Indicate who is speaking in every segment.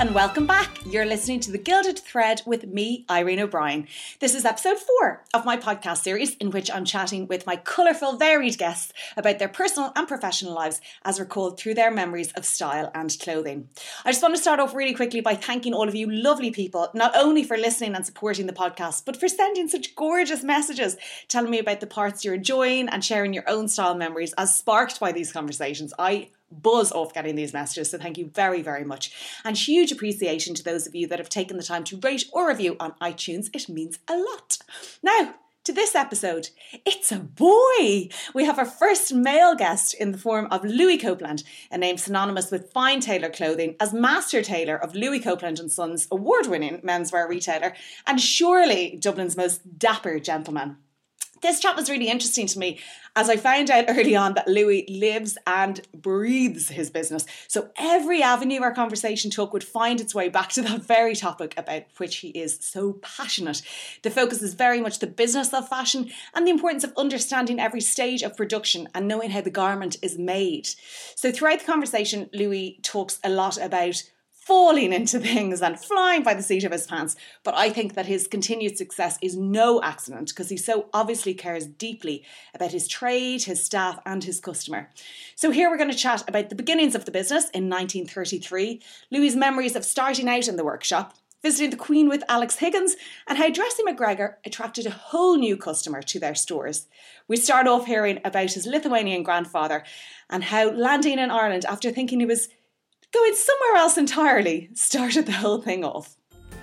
Speaker 1: and welcome back. You're listening to The Gilded Thread with me, Irene O'Brien. This is episode 4 of my podcast series in which I'm chatting with my colourful, varied guests about their personal and professional lives as recalled through their memories of style and clothing. I just want to start off really quickly by thanking all of you lovely people, not only for listening and supporting the podcast, but for sending such gorgeous messages, telling me about the parts you're enjoying and sharing your own style memories as sparked by these conversations. I buzz off getting these messages, so thank you very, very much. And huge appreciation to those of you that have taken the time to rate or review on iTunes. It means a lot. Now, to this episode, it's a boy. We have our first male guest in the form of Louis Copeland, a name synonymous with fine tailor clothing, as master tailor of Louis Copeland & Sons, award-winning menswear retailer, and surely Dublin's most dapper gentleman. This chat was really interesting to me as I found out early on that Louis lives and breathes his business. So every avenue our conversation took would find its way back to that very topic about which he is so passionate. The focus is very much the business of fashion and the importance of understanding every stage of production and knowing how the garment is made. So throughout the conversation, Louis talks a lot about falling into things and flying by the seat of his pants. But I think that his continued success is no accident because he so obviously cares deeply about his trade, his staff and his customer. So here we're going to chat about the beginnings of the business in 1933, Louis' memories of starting out in the workshop, visiting the Queen with Alex Higgins, and how Dressy McGregor attracted a whole new customer to their stores. We start off hearing about his Lithuanian grandfather and how landing in Ireland after thinking he was going somewhere else entirely started the whole thing off.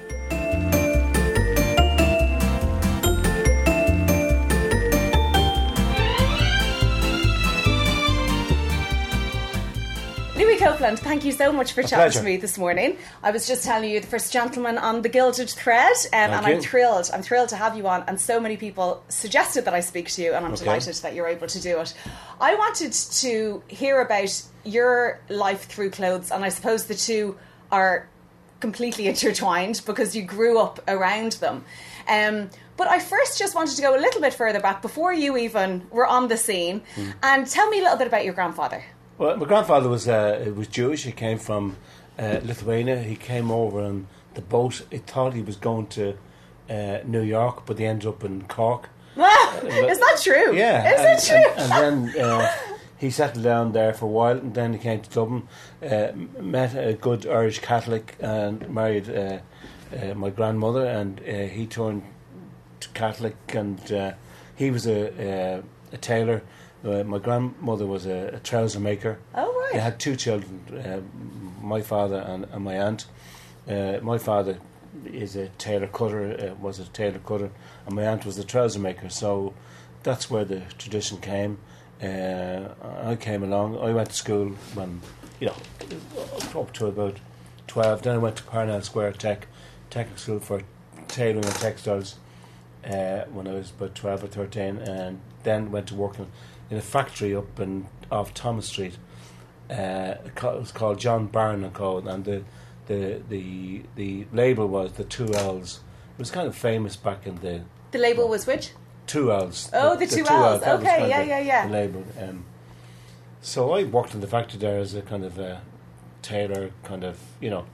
Speaker 1: Louis Copeland, thank you so much for chatting to me this morning. I was just telling you, the first gentleman on The Gilded Thread, and I'm thrilled. I'm thrilled to have you on, and so many people suggested that I speak to you, and I'm delighted that you're able to do it. I wanted to hear about your life through clothes, and I suppose the two are completely intertwined because you grew up around them. But I first just wanted to go a little bit further back before you even were on the scene, and tell me a little bit about your grandfather.
Speaker 2: Well, my grandfather was Jewish. He came from Lithuania. He came over on the boat. He thought he was going to New York, but he ended up in Cork.
Speaker 1: Is that true?
Speaker 2: Yeah.
Speaker 1: Is it true?
Speaker 2: And then he settled down there for a while, and then he came to Dublin, met a good Irish Catholic and married my grandmother, and he turned to Catholic, and he was a tailor. My grandmother was a trouser maker.
Speaker 1: Oh, right.
Speaker 2: They had 2 children, my father and my aunt. My father is a tailor cutter, was a tailor cutter, and my aunt was a trouser maker. So that's where the tradition came. I came along. I went to school when, up to about 12. Then I went to Parnell Square Technical School for tailoring and textiles when I was about 12 or 13, and then went to work in a factory up off Thomas Street. It was called John Barn and Co. And the label was the 2 L's. It was kind of famous back in the.
Speaker 1: The label was which?
Speaker 2: 2 L's.
Speaker 1: Oh, the 2 L's. Okay, yeah.
Speaker 2: The label. So I worked in the factory there as a kind of a tailor, kind of,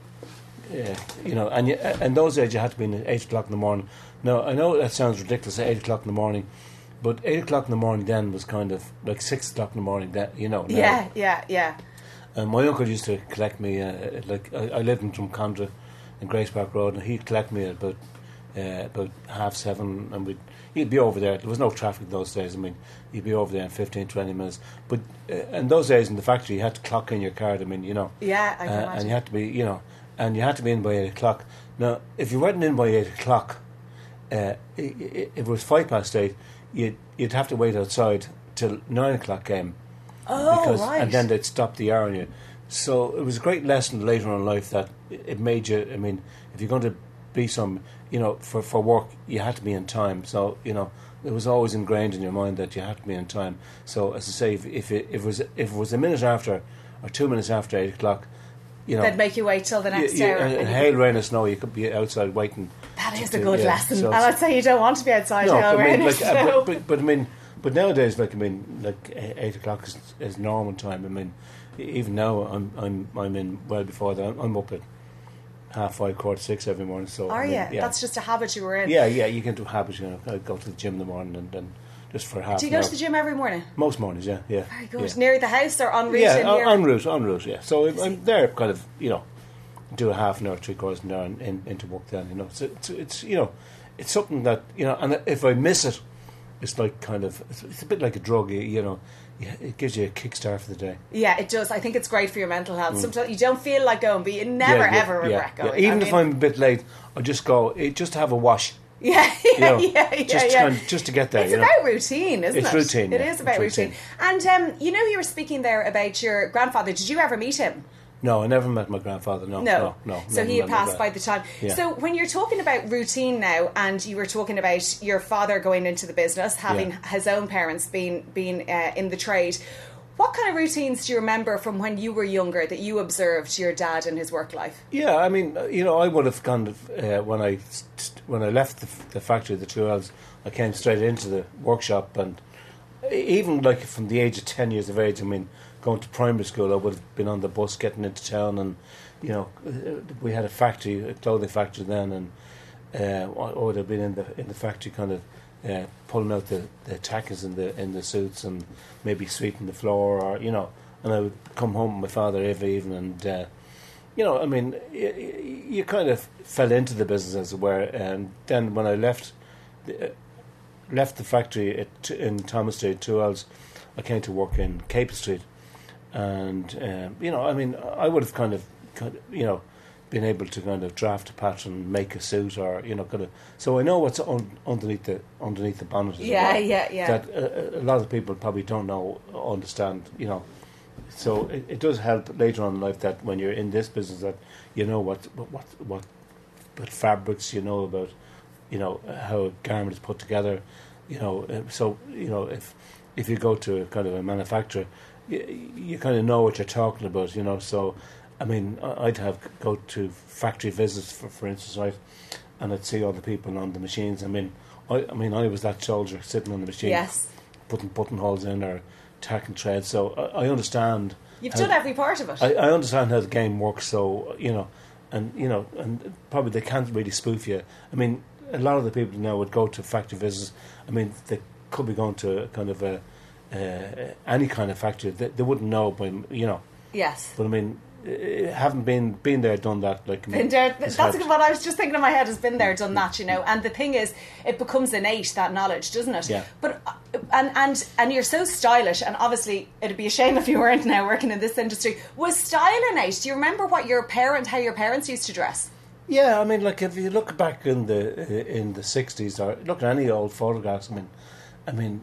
Speaker 2: and in those days you had to be in at 8 o'clock in the morning. Now I know that sounds ridiculous at 8 o'clock in the morning. But 8 o'clock in the morning then was kind of like 6 o'clock in the morning. That now.
Speaker 1: Yeah.
Speaker 2: And my uncle used to collect me. I lived in Drumcondra, in Grace Park Road, and he'd collect me at about 7:30, and he'd be over there. There was no traffic in those days. I mean, he'd be over there in 15, 20 minutes. But in those days in the factory, you had to clock in your card. I mean,
Speaker 1: Yeah, I can imagine.
Speaker 2: and you had to be, and you had to be in by 8 o'clock. Now, if you weren't in by 8 o'clock, if it was 8:05. You'd have to wait outside till 9 o'clock came.
Speaker 1: Oh, right.
Speaker 2: And then they'd stop the hour on you. So it was a great lesson later on in life that it made you, I mean, if you're going to be for work, you had to be in time. So, it was always ingrained in your mind that you had to be in time. So, as I say, if it was a minute after or 2 minutes after 8 o'clock,
Speaker 1: they'd make you wait till the next hour.
Speaker 2: And hail, rain or snow, you could be outside waiting.
Speaker 1: That is a good lesson. And I'd say you don't want to be outside hail, rain or snow.
Speaker 2: But nowadays, 8 o'clock is normal time. I mean, even now, I'm in well before that. I'm up at 5:30, 5:45 every morning. So
Speaker 1: Are
Speaker 2: I mean,
Speaker 1: you?
Speaker 2: yeah.
Speaker 1: That's just a habit you were in.
Speaker 2: Yeah, you can do habits. I go to the gym in the morning and then just for half.
Speaker 1: Do you
Speaker 2: an
Speaker 1: go
Speaker 2: hour.
Speaker 1: to the gym every morning?
Speaker 2: Most mornings, yeah.
Speaker 1: Very good.
Speaker 2: Yeah.
Speaker 1: Near the house or en route?
Speaker 2: Yeah,
Speaker 1: in here?
Speaker 2: en route, yeah. So I'm there, kind of, do a half an hour, 3/4 an hour into work then, It's it's something that, and if I miss it, it's like kind of, it's a bit like a drug, it gives you a kickstart for the day.
Speaker 1: Yeah, it does. I think it's great for your mental health. Sometimes you don't feel like going, but you never ever regret going.
Speaker 2: Yeah. Even if I'm a bit late, I just go, just to have a wash.
Speaker 1: Yeah,
Speaker 2: Just to get there.
Speaker 1: It's about routine, isn't it?
Speaker 2: It's routine.
Speaker 1: It is about routine. And you were speaking there about your grandfather. Did you ever meet him?
Speaker 2: No, I never met my grandfather. No.
Speaker 1: So he had passed by the time.
Speaker 2: Yeah.
Speaker 1: So when you're talking about routine now, and you were talking about your father going into the business, having his own parents being in the trade, what kind of routines do you remember from when you were younger that you observed your dad and his work life?
Speaker 2: Yeah, I mean, I would have kind of when I left the factory, the 2 L's, I came straight into the workshop, and even like from the age of 10 years of age, I mean, going to primary school, I would have been on the bus getting into town, and we had a clothing factory then, and I would have been in the factory kind of pulling out the tackers in the suits and maybe sweeping the floor, or and I would come home with my father every evening, and I mean, you kind of fell into the business, as it were. And then when I left the factory in Thomas Street, 2 L's, I came to work in Capel Street, and I mean, I would have kind of been able to kind of draft a pattern, make a suit, or kind of. So I know what's underneath the bonnet.
Speaker 1: Yeah.
Speaker 2: That a lot of people probably don't understand. So it does help later on in life that when you're in this business, that what fabrics, about how a garment is put together. So if you go to a kind of a manufacturer, you kind of know what you're talking about. So. I mean, I'd go to factory visits, for instance, right, and I'd see all the people on the machines. I mean, I was that soldier sitting on the machine, putting buttonholes in or tacking threads. So I understand.
Speaker 1: You've done every part of it.
Speaker 2: I understand how the game works. So and probably they can't really spoof you. I mean, a lot of the people now would go to factory visits. I mean, they could be going to a kind of any kind of factory. They wouldn't know, but
Speaker 1: Yes.
Speaker 2: But I mean. Haven't been there, done that. Like
Speaker 1: been there. That's what I was just thinking in my head. Has been there, done that. And the thing is, it becomes innate, that knowledge, doesn't it?
Speaker 2: Yeah.
Speaker 1: But and you're so stylish, and obviously it'd be a shame if you weren't now working in this industry. Was style innate? Do you remember how your parents used to dress?
Speaker 2: Yeah, I mean, like if you look back in the 60s, or look at any old photographs, I mean,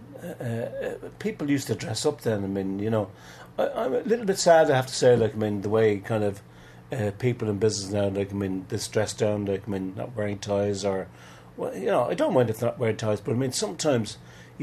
Speaker 2: people used to dress up then. I mean, I'm a little bit sad, I have to say, like, I mean, the way kind of people in business now, like, I mean, this dressed down, like, I mean, not wearing ties, or, well, I don't mind if they're not wearing ties, but I mean, sometimes,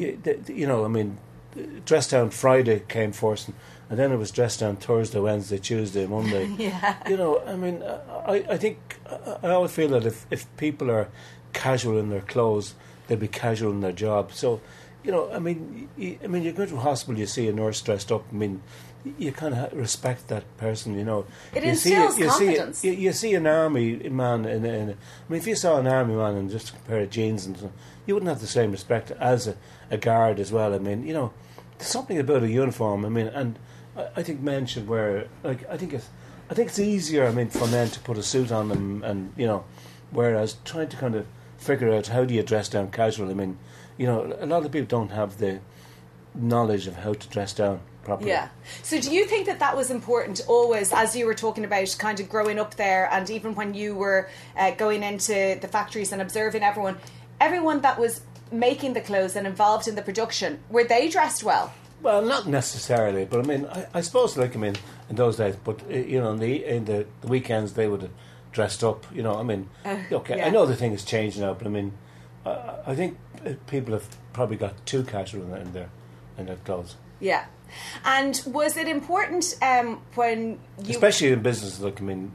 Speaker 2: I mean, dressed down Friday came first, and then it was dressed down Thursday, Wednesday, Tuesday, Monday.
Speaker 1: Yeah.
Speaker 2: I mean, I think, I always feel that if people are casual in their clothes, they'll be casual in their job. So, I mean, you go to a hospital, you see a nurse dressed up. I mean, you kind of respect that person.
Speaker 1: It instills confidence.
Speaker 2: You see an army man I mean, if you saw an army man in just a pair of jeans, and you wouldn't have the same respect as a guard as well. I mean, there's something about a uniform. I mean, and I think men should wear. Like, I think it's easier. I mean, for men to put a suit on them, and whereas trying to kind of figure out how do you dress down casual. I mean. A lot of people don't have the knowledge of how to dress down properly.
Speaker 1: Yeah. So do you think that was important always, as you were talking about kind of growing up there, and even when you were going into the factories and observing everyone that was making the clothes and involved in the production, were they dressed well?
Speaker 2: Well, not necessarily, but I mean, I suppose, like, I mean, in those days, but, in the weekends they would have dressed up, I mean, okay, yeah. I know the thing has changed now, but I mean, I think people have probably got too casual in their clothes.
Speaker 1: Yeah. And was it important when you...
Speaker 2: Especially in business, look, I mean,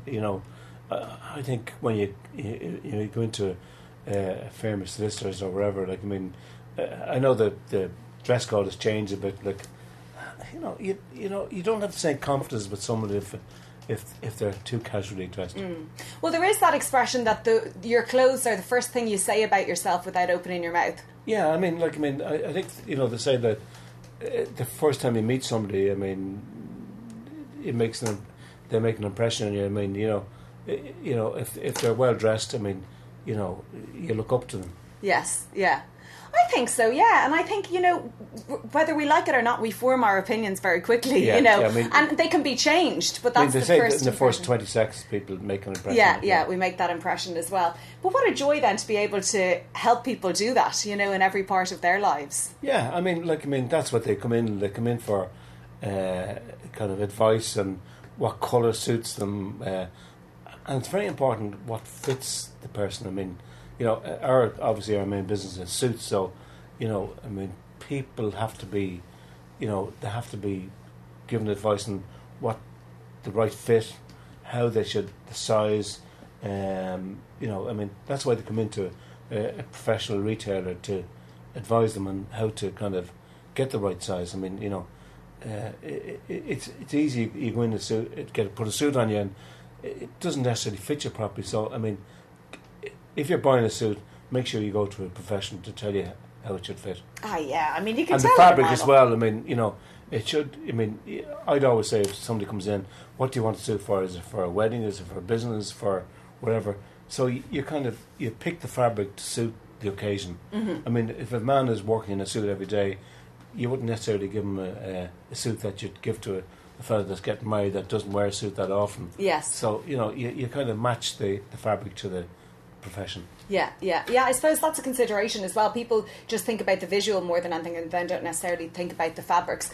Speaker 2: I think when you go into a firm of solicitors or wherever, like, I mean, I know that the dress code has changed a bit, like, you don't have the same confidence with someone if they're too casually dressed.
Speaker 1: Well, there is that expression that your clothes are the first thing you say about yourself without opening your mouth.
Speaker 2: Yeah, I mean, I think they say that the first time you meet somebody, I mean, it makes them, they make an impression on you. I mean, if they're well dressed, I mean, you look up to them.
Speaker 1: Yes, yeah. I think so, yeah. And I think, whether we like it or not, we form our opinions very quickly,
Speaker 2: Yeah, I mean,
Speaker 1: and they can be changed, but that's
Speaker 2: they
Speaker 1: the
Speaker 2: say
Speaker 1: first
Speaker 2: that in the
Speaker 1: impression.
Speaker 2: first 20 seconds, people make an impression.
Speaker 1: Yeah, we make that impression as well. But what a joy then to be able to help people do that, in every part of their lives.
Speaker 2: Yeah, I mean, that's what they come in. They come in for kind of advice and what colour suits them. And it's very important what fits the person. I mean, obviously our main business is suits, so, I mean, people have to be, they have to be given advice on what the right fit, how they should, the size, I mean, that's why they come into a professional retailer to advise them on how to kind of get the right size. I mean, it's easy, you go in a suit, put a suit on you and it doesn't necessarily fit you properly. So, I mean, if you're buying a suit, make sure you go to a professional to tell you how it should fit.
Speaker 1: Yeah, I mean, you can
Speaker 2: and
Speaker 1: tell.
Speaker 2: And the fabric as well, I mean, it should, I mean, I'd always say if somebody comes in, what do you want a suit for? Is it for a wedding? Is it for a business? For whatever? So you kind of, you pick the fabric to suit the occasion.
Speaker 1: Mm-hmm.
Speaker 2: I mean, if a man is working in a suit every day, you wouldn't necessarily give him a suit that you'd give to a fellow that's getting married that doesn't wear a suit that often.
Speaker 1: Yes.
Speaker 2: So, you kind of match the fabric to the profession.
Speaker 1: Yeah. I suppose that's a consideration as well. People just think about the visual more than anything and then don't necessarily think about the fabrics.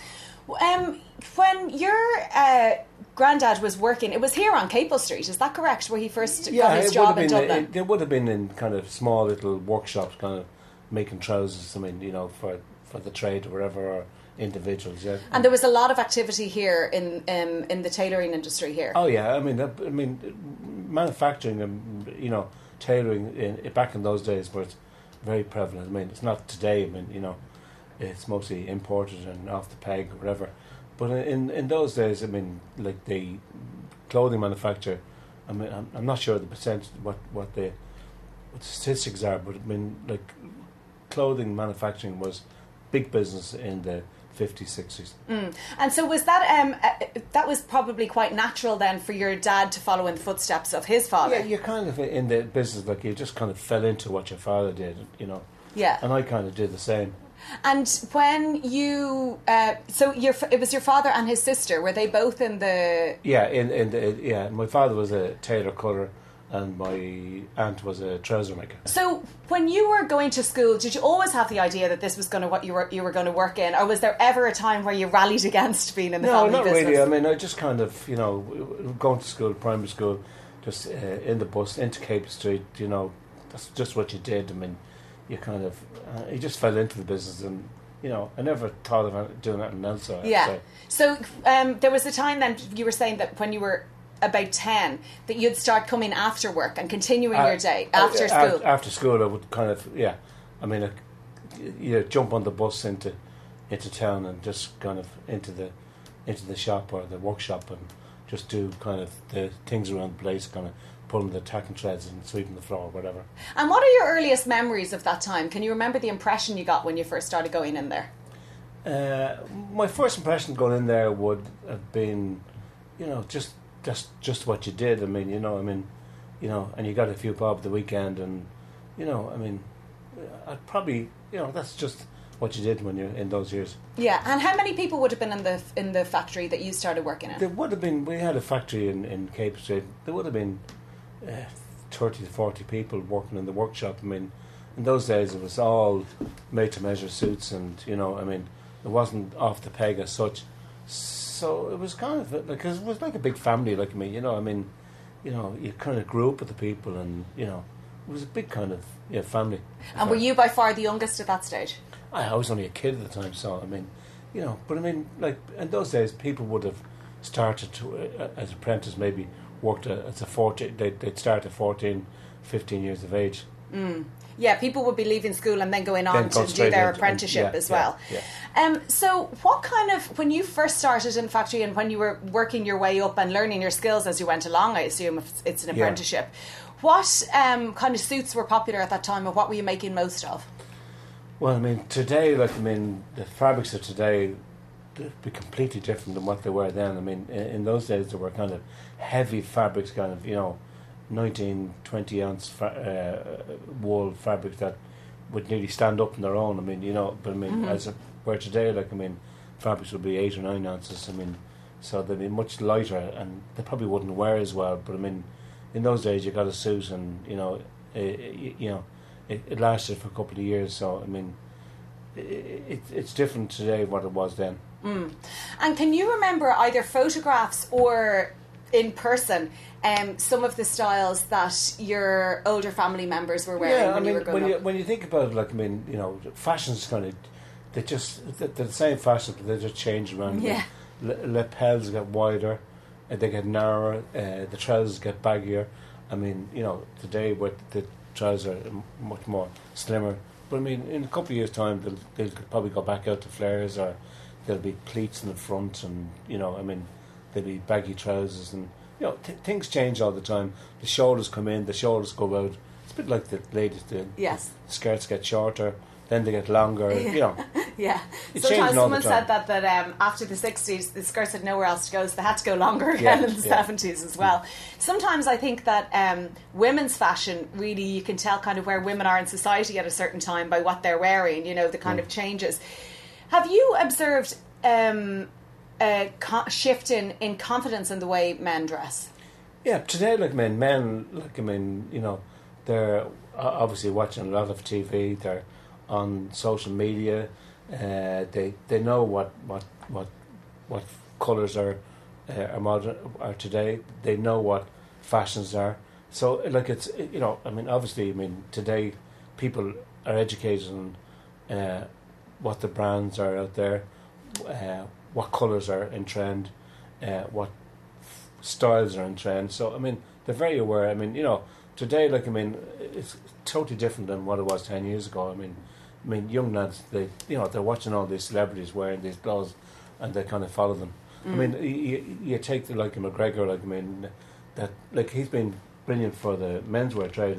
Speaker 1: When your granddad was working, it was here on Capel Street, is that correct, where he first got his job in Dublin?
Speaker 2: It would have been in kind of small little workshops, kind of making trousers, I mean, for the trade or whatever, or individuals, yeah.
Speaker 1: And there was a lot of activity here in the tailoring industry here.
Speaker 2: Oh yeah, I mean, manufacturing, tailoring back in those days was very prevalent. I mean, it's not today. I mean, it's mostly imported and off the peg or whatever. But in those days, I mean, like the clothing manufacture, I mean, I'm not sure the percentage what the statistics are, but I mean, like clothing manufacturing was big business in the 50s, 60s.
Speaker 1: And so was that that was probably quite natural then for your dad to follow in the footsteps of his father?
Speaker 2: Yeah, you're kind of in the business, like you just kind of fell into what your father did,
Speaker 1: Yeah.
Speaker 2: And I kind of did the same.
Speaker 1: And when you, it was your father and his sister, were they both in the...
Speaker 2: Yeah, my father was a tailor cutter and my aunt was a trouser maker.
Speaker 1: So when you were going to school, did you always have the idea that this was going to what you were going to work in, or was there ever a time where you rallied against being in the family business?
Speaker 2: No, not really. I mean, I just kind of, going to school, primary school, just in the bus into Capel Street, that's just what you did. I mean, you kind of, you just fell into the business and, I never thought of doing anything else.
Speaker 1: Yeah. So there was a time then, you were saying that when you were about 10, that you'd start coming after work and continuing your day after school.
Speaker 2: After school, I would kind of, I mean, jump on the bus into town and just kind of into the shop or the workshop and just do kind of the things around the place, kind of pulling the tacking threads and sweeping the floor, whatever.
Speaker 1: And what are your earliest memories of that time? Can you remember the impression you got when you first started going in there?
Speaker 2: My first impression going in there would have been, just what you did. I mean, and you got a few bob the weekend, and I mean, I'd probably, that's just what you did when you're in those years.
Speaker 1: Yeah, and how many people would have been in the factory that you started working in?
Speaker 2: There would have been. We had a factory in Capel Street. There would have been 30 to 40 people working in the workshop. I mean, in those days it was all made-to-measure suits, and I mean, it wasn't off the peg as such. So it was kind of because it was like a big family, like me. I mean, you kind of grew up with the people, and it was a big kind of family.
Speaker 1: And were you by far the youngest at that stage?
Speaker 2: I was only a kid at the time, so I mean, but I mean, like in those days, people would have started to as apprentices, maybe worked as a 14. They'd start at 14, 15 years of age.
Speaker 1: Yeah, people would be leaving school and then going on to do their apprenticeship as well. So what kind of, when you first started in the factory and when you were working your way up and learning your skills as you went along, I assume if it's an apprenticeship, what kind of suits were popular at that time, or what were you making most of?
Speaker 2: Well, I mean, today, the fabrics of today, they'd be completely different than what they were then. I mean, in those days, there were kind of heavy fabrics, kind of, 19, 20 ounce wool fabric that would nearly stand up on their own. I mean, but I mean, as it were today, fabrics would be 8 or 9 ounces. I mean, so they'd be much lighter and they probably wouldn't wear as well. But I mean, in those days, you got a suit and, it lasted for a couple of years. So, I mean, it's different today what it was then.
Speaker 1: And can you remember either photographs or in person some of the styles that your older family members were wearing when you were growing up?
Speaker 2: When you think about it, fashion's kind of, they're the same fashion, but they just change around.
Speaker 1: Yeah.
Speaker 2: Lapels get wider, they get narrower, the trousers get baggier. I mean, today where the trousers are much more slimmer. But I mean, in a couple of years' time, they'll probably go back out to flares, or there'll be pleats in the front, and there'll be baggy trousers, and things change all the time. The shoulders come in, the shoulders go out. It's a bit like the ladies do.
Speaker 1: Yes.
Speaker 2: The skirts get shorter, then they get longer.
Speaker 1: Yeah.
Speaker 2: It
Speaker 1: Sometimes someone
Speaker 2: said
Speaker 1: that after the 60s, the skirts had nowhere else to go, so they had to go longer again in the 70s as well. Sometimes I think that women's fashion, really, you can tell kind of where women are in society at a certain time by what they're wearing, the kind of changes. Have you observed a shift in confidence in the way men dress?
Speaker 2: Yeah, today, men, they're obviously watching a lot of TV, they're on social media, they know what colours are modern are today. They know what fashions are. So it's obviously today people are educated on what the brands are out there, what colours are in trend, what styles are in trend. So they're very aware. Today it's totally different than what it was 10 years ago. Young lads, they're watching all these celebrities wearing these clothes, and they kind of follow them. You take McGregor, he's been brilliant for the menswear trade.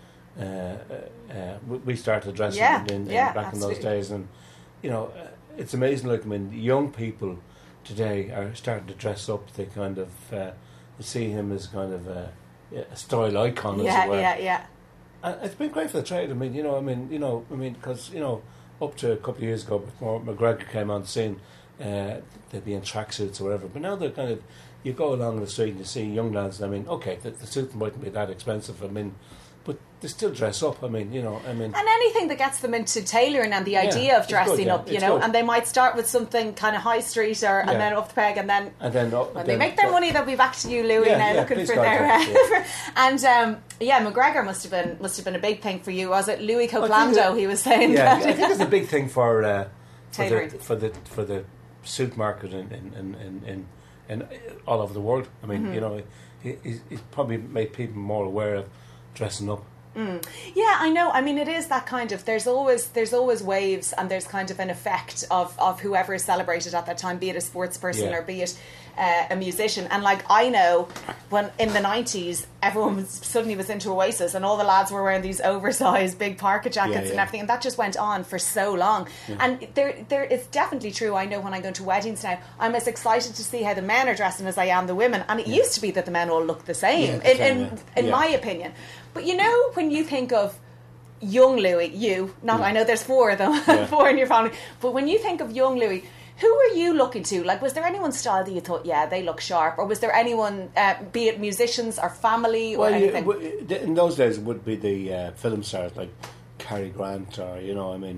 Speaker 2: We started dressing back absolutely. In those days, and it's amazing. Young people today are starting to dress up. They kind of see him as kind of a style icon, as it were.
Speaker 1: Yeah.
Speaker 2: It's been great for the trade. Because up to a couple of years ago, before McGregor came on the scene, they'd be in tracksuits or whatever. But now they're kind of, you go along the street and you see young lads. The suit mightn't be that expensive. But they still dress up. And
Speaker 1: anything that gets them into tailoring and the idea of dressing up, and they might start with something kind of high street and then up the peg, and then when they make their money, they'll be back to you, Louis, now looking for their. And McGregor must have been a big thing for you, was it? Louis Coplando, he was saying.
Speaker 2: Yeah, I think it's a big thing for
Speaker 1: tailoring
Speaker 2: for the suit market in all over the world. He's probably made people more aware of dressing up.
Speaker 1: Yeah, I know. It is that kind of, there's always waves, and there's kind of an effect of whoever is celebrated at that time, be it a sports person or be it a musician. And I know when in the 90s everyone suddenly was into Oasis, and all the lads were wearing these oversized big parka jackets and everything, and that just went on for so long. And there it's definitely true. I know when I go to weddings now, I'm as excited to see how the men are dressing as I am the women, and it used to be that the men all looked the same in my opinion. But when you think of young Louis, I know there's 4 of them, 4 in your family, but when you think of young Louis, who were you looking to? Was there anyone's style that you thought, they look sharp? Or was there anyone, be it musicians or family or anything?
Speaker 2: In those days it would be the film stars like Cary Grant, or, you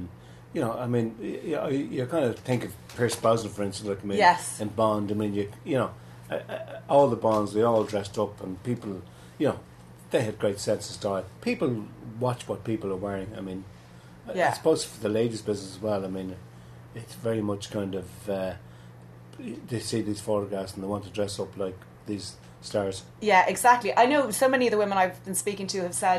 Speaker 2: kind of think of Pierce Brosnan, for instance,
Speaker 1: yes.
Speaker 2: and Bond. All the Bonds, they all dressed up, and people, they had great sense of style. People watch what people are wearing. I suppose for the ladies' business as well, it's very much kind of, they see these photographs and they want to dress up like these stars.
Speaker 1: Yeah, exactly. I know so many of the women I've been speaking to have said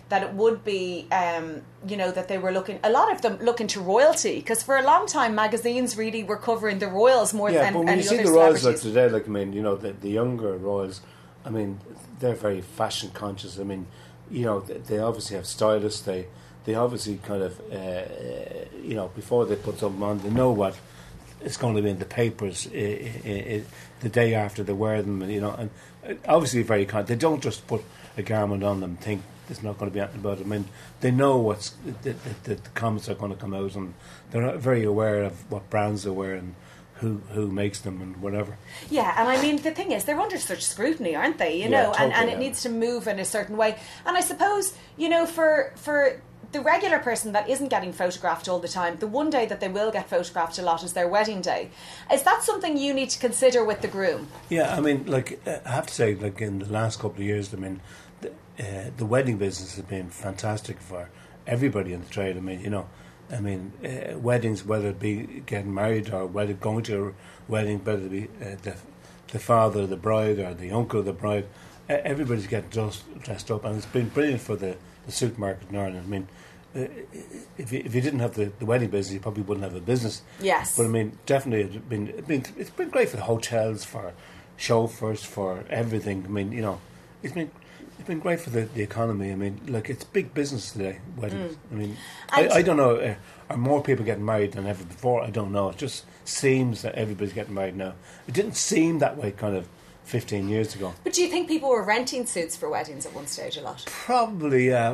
Speaker 1: that it would be, that they were a lot of them looking to royalty, because for a long time magazines really were covering the royals more than
Speaker 2: but when
Speaker 1: any
Speaker 2: you see
Speaker 1: other
Speaker 2: the royals
Speaker 1: celebrities.
Speaker 2: like today, the younger royals, they're very fashion conscious. They obviously have stylists. They obviously kind of, before they put something on, they know what it's going to be in the papers the day after they wear them, and obviously very they don't just put a garment on them, think there's not going to be anything about it. They know what's the comments are going to come out, and they're very aware of what brands they wear and who makes them and whatever.
Speaker 1: Yeah, and the thing is, they're under such scrutiny, aren't they?
Speaker 2: Totally,
Speaker 1: and it needs to move in a certain way. And I suppose, for the regular person that isn't getting photographed all the time, the one day that they will get photographed a lot is their wedding day. Is that something you need to consider with the groom?
Speaker 2: Yeah, I have to say, in the last couple of years, the wedding business has been fantastic for everybody in the trade. Weddings, whether it be getting married or whether going to a wedding, whether it be the father of the bride or the uncle of the bride, everybody's getting dressed up, and it's been brilliant for the suit market in Ireland. If you didn't have the wedding business, you probably wouldn't have a business.
Speaker 1: Yes.
Speaker 2: But definitely it's been great for the hotels, for chauffeurs, for everything. It's been great for the economy. It's big business today, weddings. I don't know, are more people getting married than ever before? I don't know. It just seems that everybody's getting married now. It didn't seem that way kind of 15 years ago.
Speaker 1: But do you think people were renting suits for weddings at one stage a lot?
Speaker 2: Probably, yeah.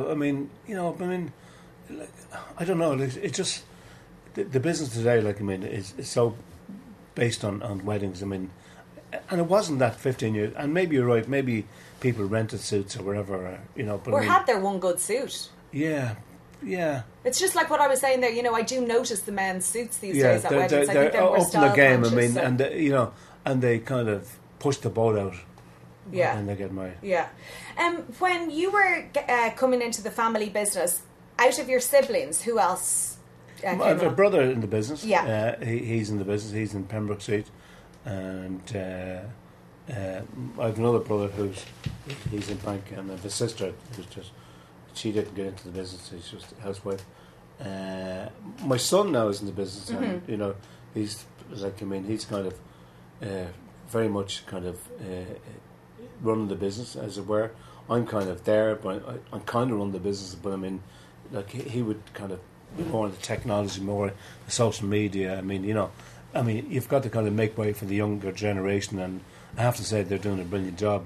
Speaker 2: I don't know. It's just the business today. Is so based on weddings. And it wasn't that 15 years. And maybe you're right. Maybe people rented suits or whatever.
Speaker 1: Or had their one good suit.
Speaker 2: Yeah.
Speaker 1: It's just like what I was saying there. I do notice the men's suits these days at weddings. I think they're more
Speaker 2: up in
Speaker 1: style
Speaker 2: the game.
Speaker 1: conscious,
Speaker 2: and they kind of push the boat out.
Speaker 1: Yeah.
Speaker 2: When they get married.
Speaker 1: Yeah. When you were coming into the family business, out of your siblings, who else came
Speaker 2: I have a
Speaker 1: on?
Speaker 2: brother in the business.
Speaker 1: Yeah.
Speaker 2: He's in the business. He's in Pembroke Street. And I have another brother he's in bank, and I have a sister she didn't get into the business. She's just a housewife. My son now is in the business, and he's he's kind of very much kind of running the business, as it were. I'm kind of there, but I'm kind of running the business. But he would kind of be more on the technology, more the social media. You've got to kind of make way for the younger generation, and I have to say they're doing a brilliant job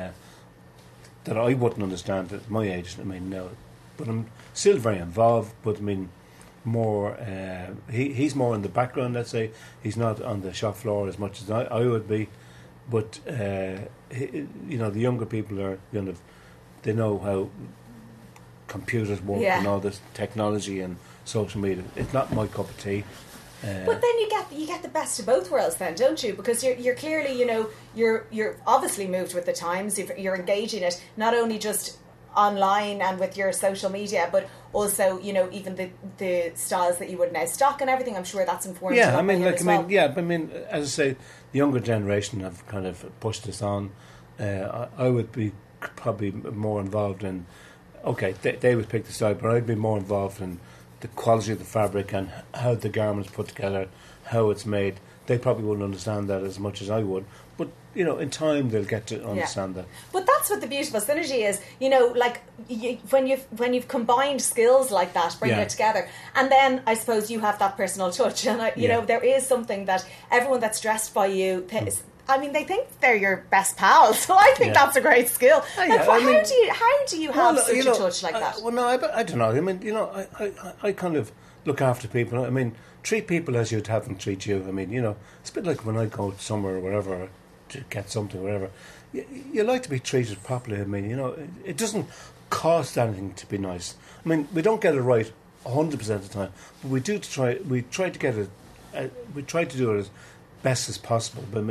Speaker 2: that I wouldn't understand at my age. No, but I'm still very involved. But more he's more in the background. Let's say he's not on the shop floor as much as I would be. But the younger people are they know how computers work and all this technology and social media. It's not my cup of tea.
Speaker 1: But then you get the best of both worlds, then, don't you? Because you're clearly, you're obviously moved with the times. You're engaging it not only just online and with your social media, but also, even the styles that you would now stock and everything. I'm sure that's informed.
Speaker 2: Yeah, as I say, the younger generation have kind of pushed this on. I would be probably more involved in. Okay, they would pick the style, but I'd be more involved in the quality of the fabric and how the garment's put together, how it's made. They probably wouldn't understand that as much as I would, but in time they'll get to understand that.
Speaker 1: But that's what the beautiful synergy is. When you've combined skills like that, bringing it together, and then I suppose you have that personal touch, and there is something that everyone that's dressed by you. They think they're your best pals, so I think that's a great skill. How do you have such a touch like that?
Speaker 2: I don't know. I kind of look after people. Treat people as you'd have them treat you. It's a bit like when I go somewhere or whatever to get something, or whatever. You like to be treated properly. It doesn't cost anything to be nice. We don't get it right 100% of the time, but we do try. We try to get it. We try to do it as best as possible. But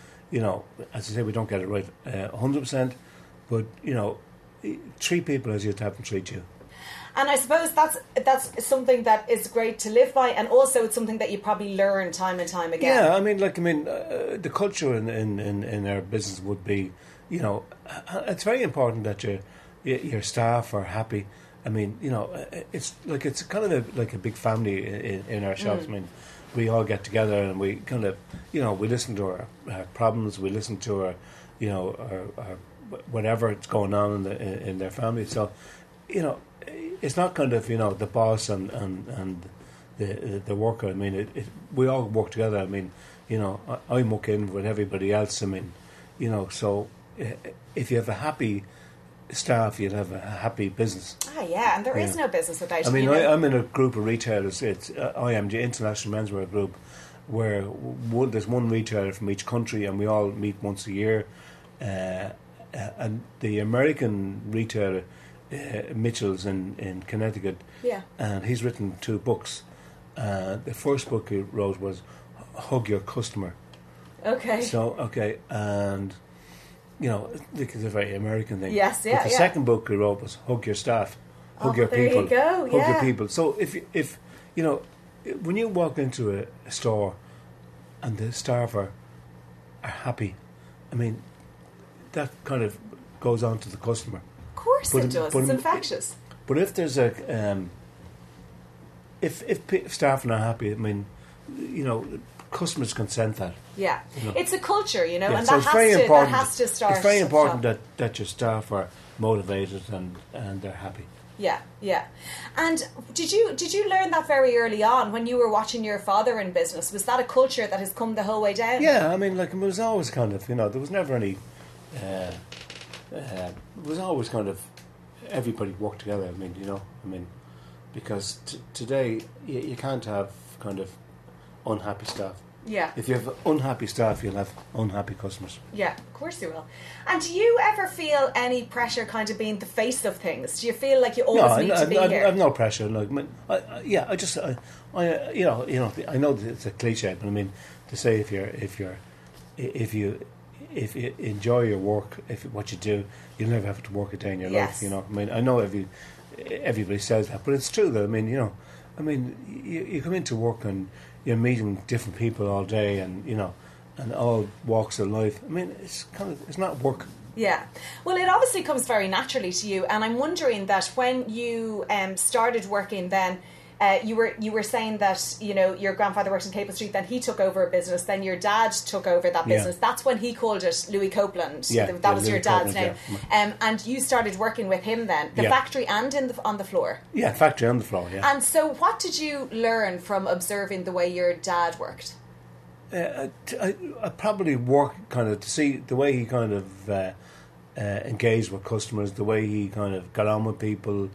Speaker 2: as I say, we don't get it right 100%, but treat people as you'd have them treat you.
Speaker 1: And I suppose that's something that is great to live by, and also it's something that you probably learn time and time again.
Speaker 2: Yeah, the culture in our business would be, it's very important that your staff are happy. I mean, it's kind of like a big family in our shops. I mean, we all get together and we kind of, we listen to our problems, we listen to our, our whatever's going on in their family. So, it's not kind of the boss and the worker. I mean, we all work together. I mean, I muck in with everybody else. I mean, so if you have a happy staff, you'll have a happy business.
Speaker 1: Yeah, and there is no business without.
Speaker 2: I mean, I'm in a group of retailers. It's IMG, International Menswear Group, where there's one retailer from each country, and we all meet once a year. And the American retailer, Mitchell's in Connecticut, and he's written 2 books. The first book he wrote was Hug Your Customer.
Speaker 1: Okay.
Speaker 2: So, and it's a very American thing.
Speaker 1: Yes,
Speaker 2: But the second book he wrote was Hug Your Staff, Hug Your People.
Speaker 1: There you go,
Speaker 2: Hug Your People. So if when you walk into a store and the staff are happy, I mean, that kind of goes on to the customer.
Speaker 1: Of course it does. It's infectious.
Speaker 2: But if there's if staff are not happy, I mean, customers can sense that.
Speaker 1: Yeah, it's a culture, and
Speaker 2: so
Speaker 1: that has to start.
Speaker 2: It's very important that your staff are motivated and they're happy.
Speaker 1: Yeah. And did you learn that very early on when you were watching your father in business? Was that a culture that has come the whole way down?
Speaker 2: Yeah, I mean, it was always kind of, there was never any. It was always kind of everybody worked together. I mean, because today you can't have kind of unhappy staff.
Speaker 1: Yeah.
Speaker 2: If you have unhappy staff, you'll have unhappy customers.
Speaker 1: Yeah, of course you will. And do you ever feel any pressure kind of being the face of things? Do you feel like you always need to be here?
Speaker 2: I have no pressure. Like, I know that it's a cliche, but I mean, to say if you enjoy your work, what you do, you'll never have to work a day in your life. I mean, I know everybody says that, but it's true that, I mean, you come into work and you're meeting different people all day, and and all walks of life. I mean, it's not work.
Speaker 1: Yeah, well, it obviously comes very naturally to you, and I'm wondering that when you started working, then you were saying that your grandfather worked in Capel Street, then he took over a business, then your dad took over that business. That's when he called it Louis Copeland. That was Louis your dad's Copeland, name. And you started working with him then, the factory and on the floor.
Speaker 2: Yeah, factory on the floor. Yeah.
Speaker 1: And so, what did you learn from observing the way your dad worked?
Speaker 2: I probably worked kind of to see the way he kind of engaged with customers, the way he kind of got on with people.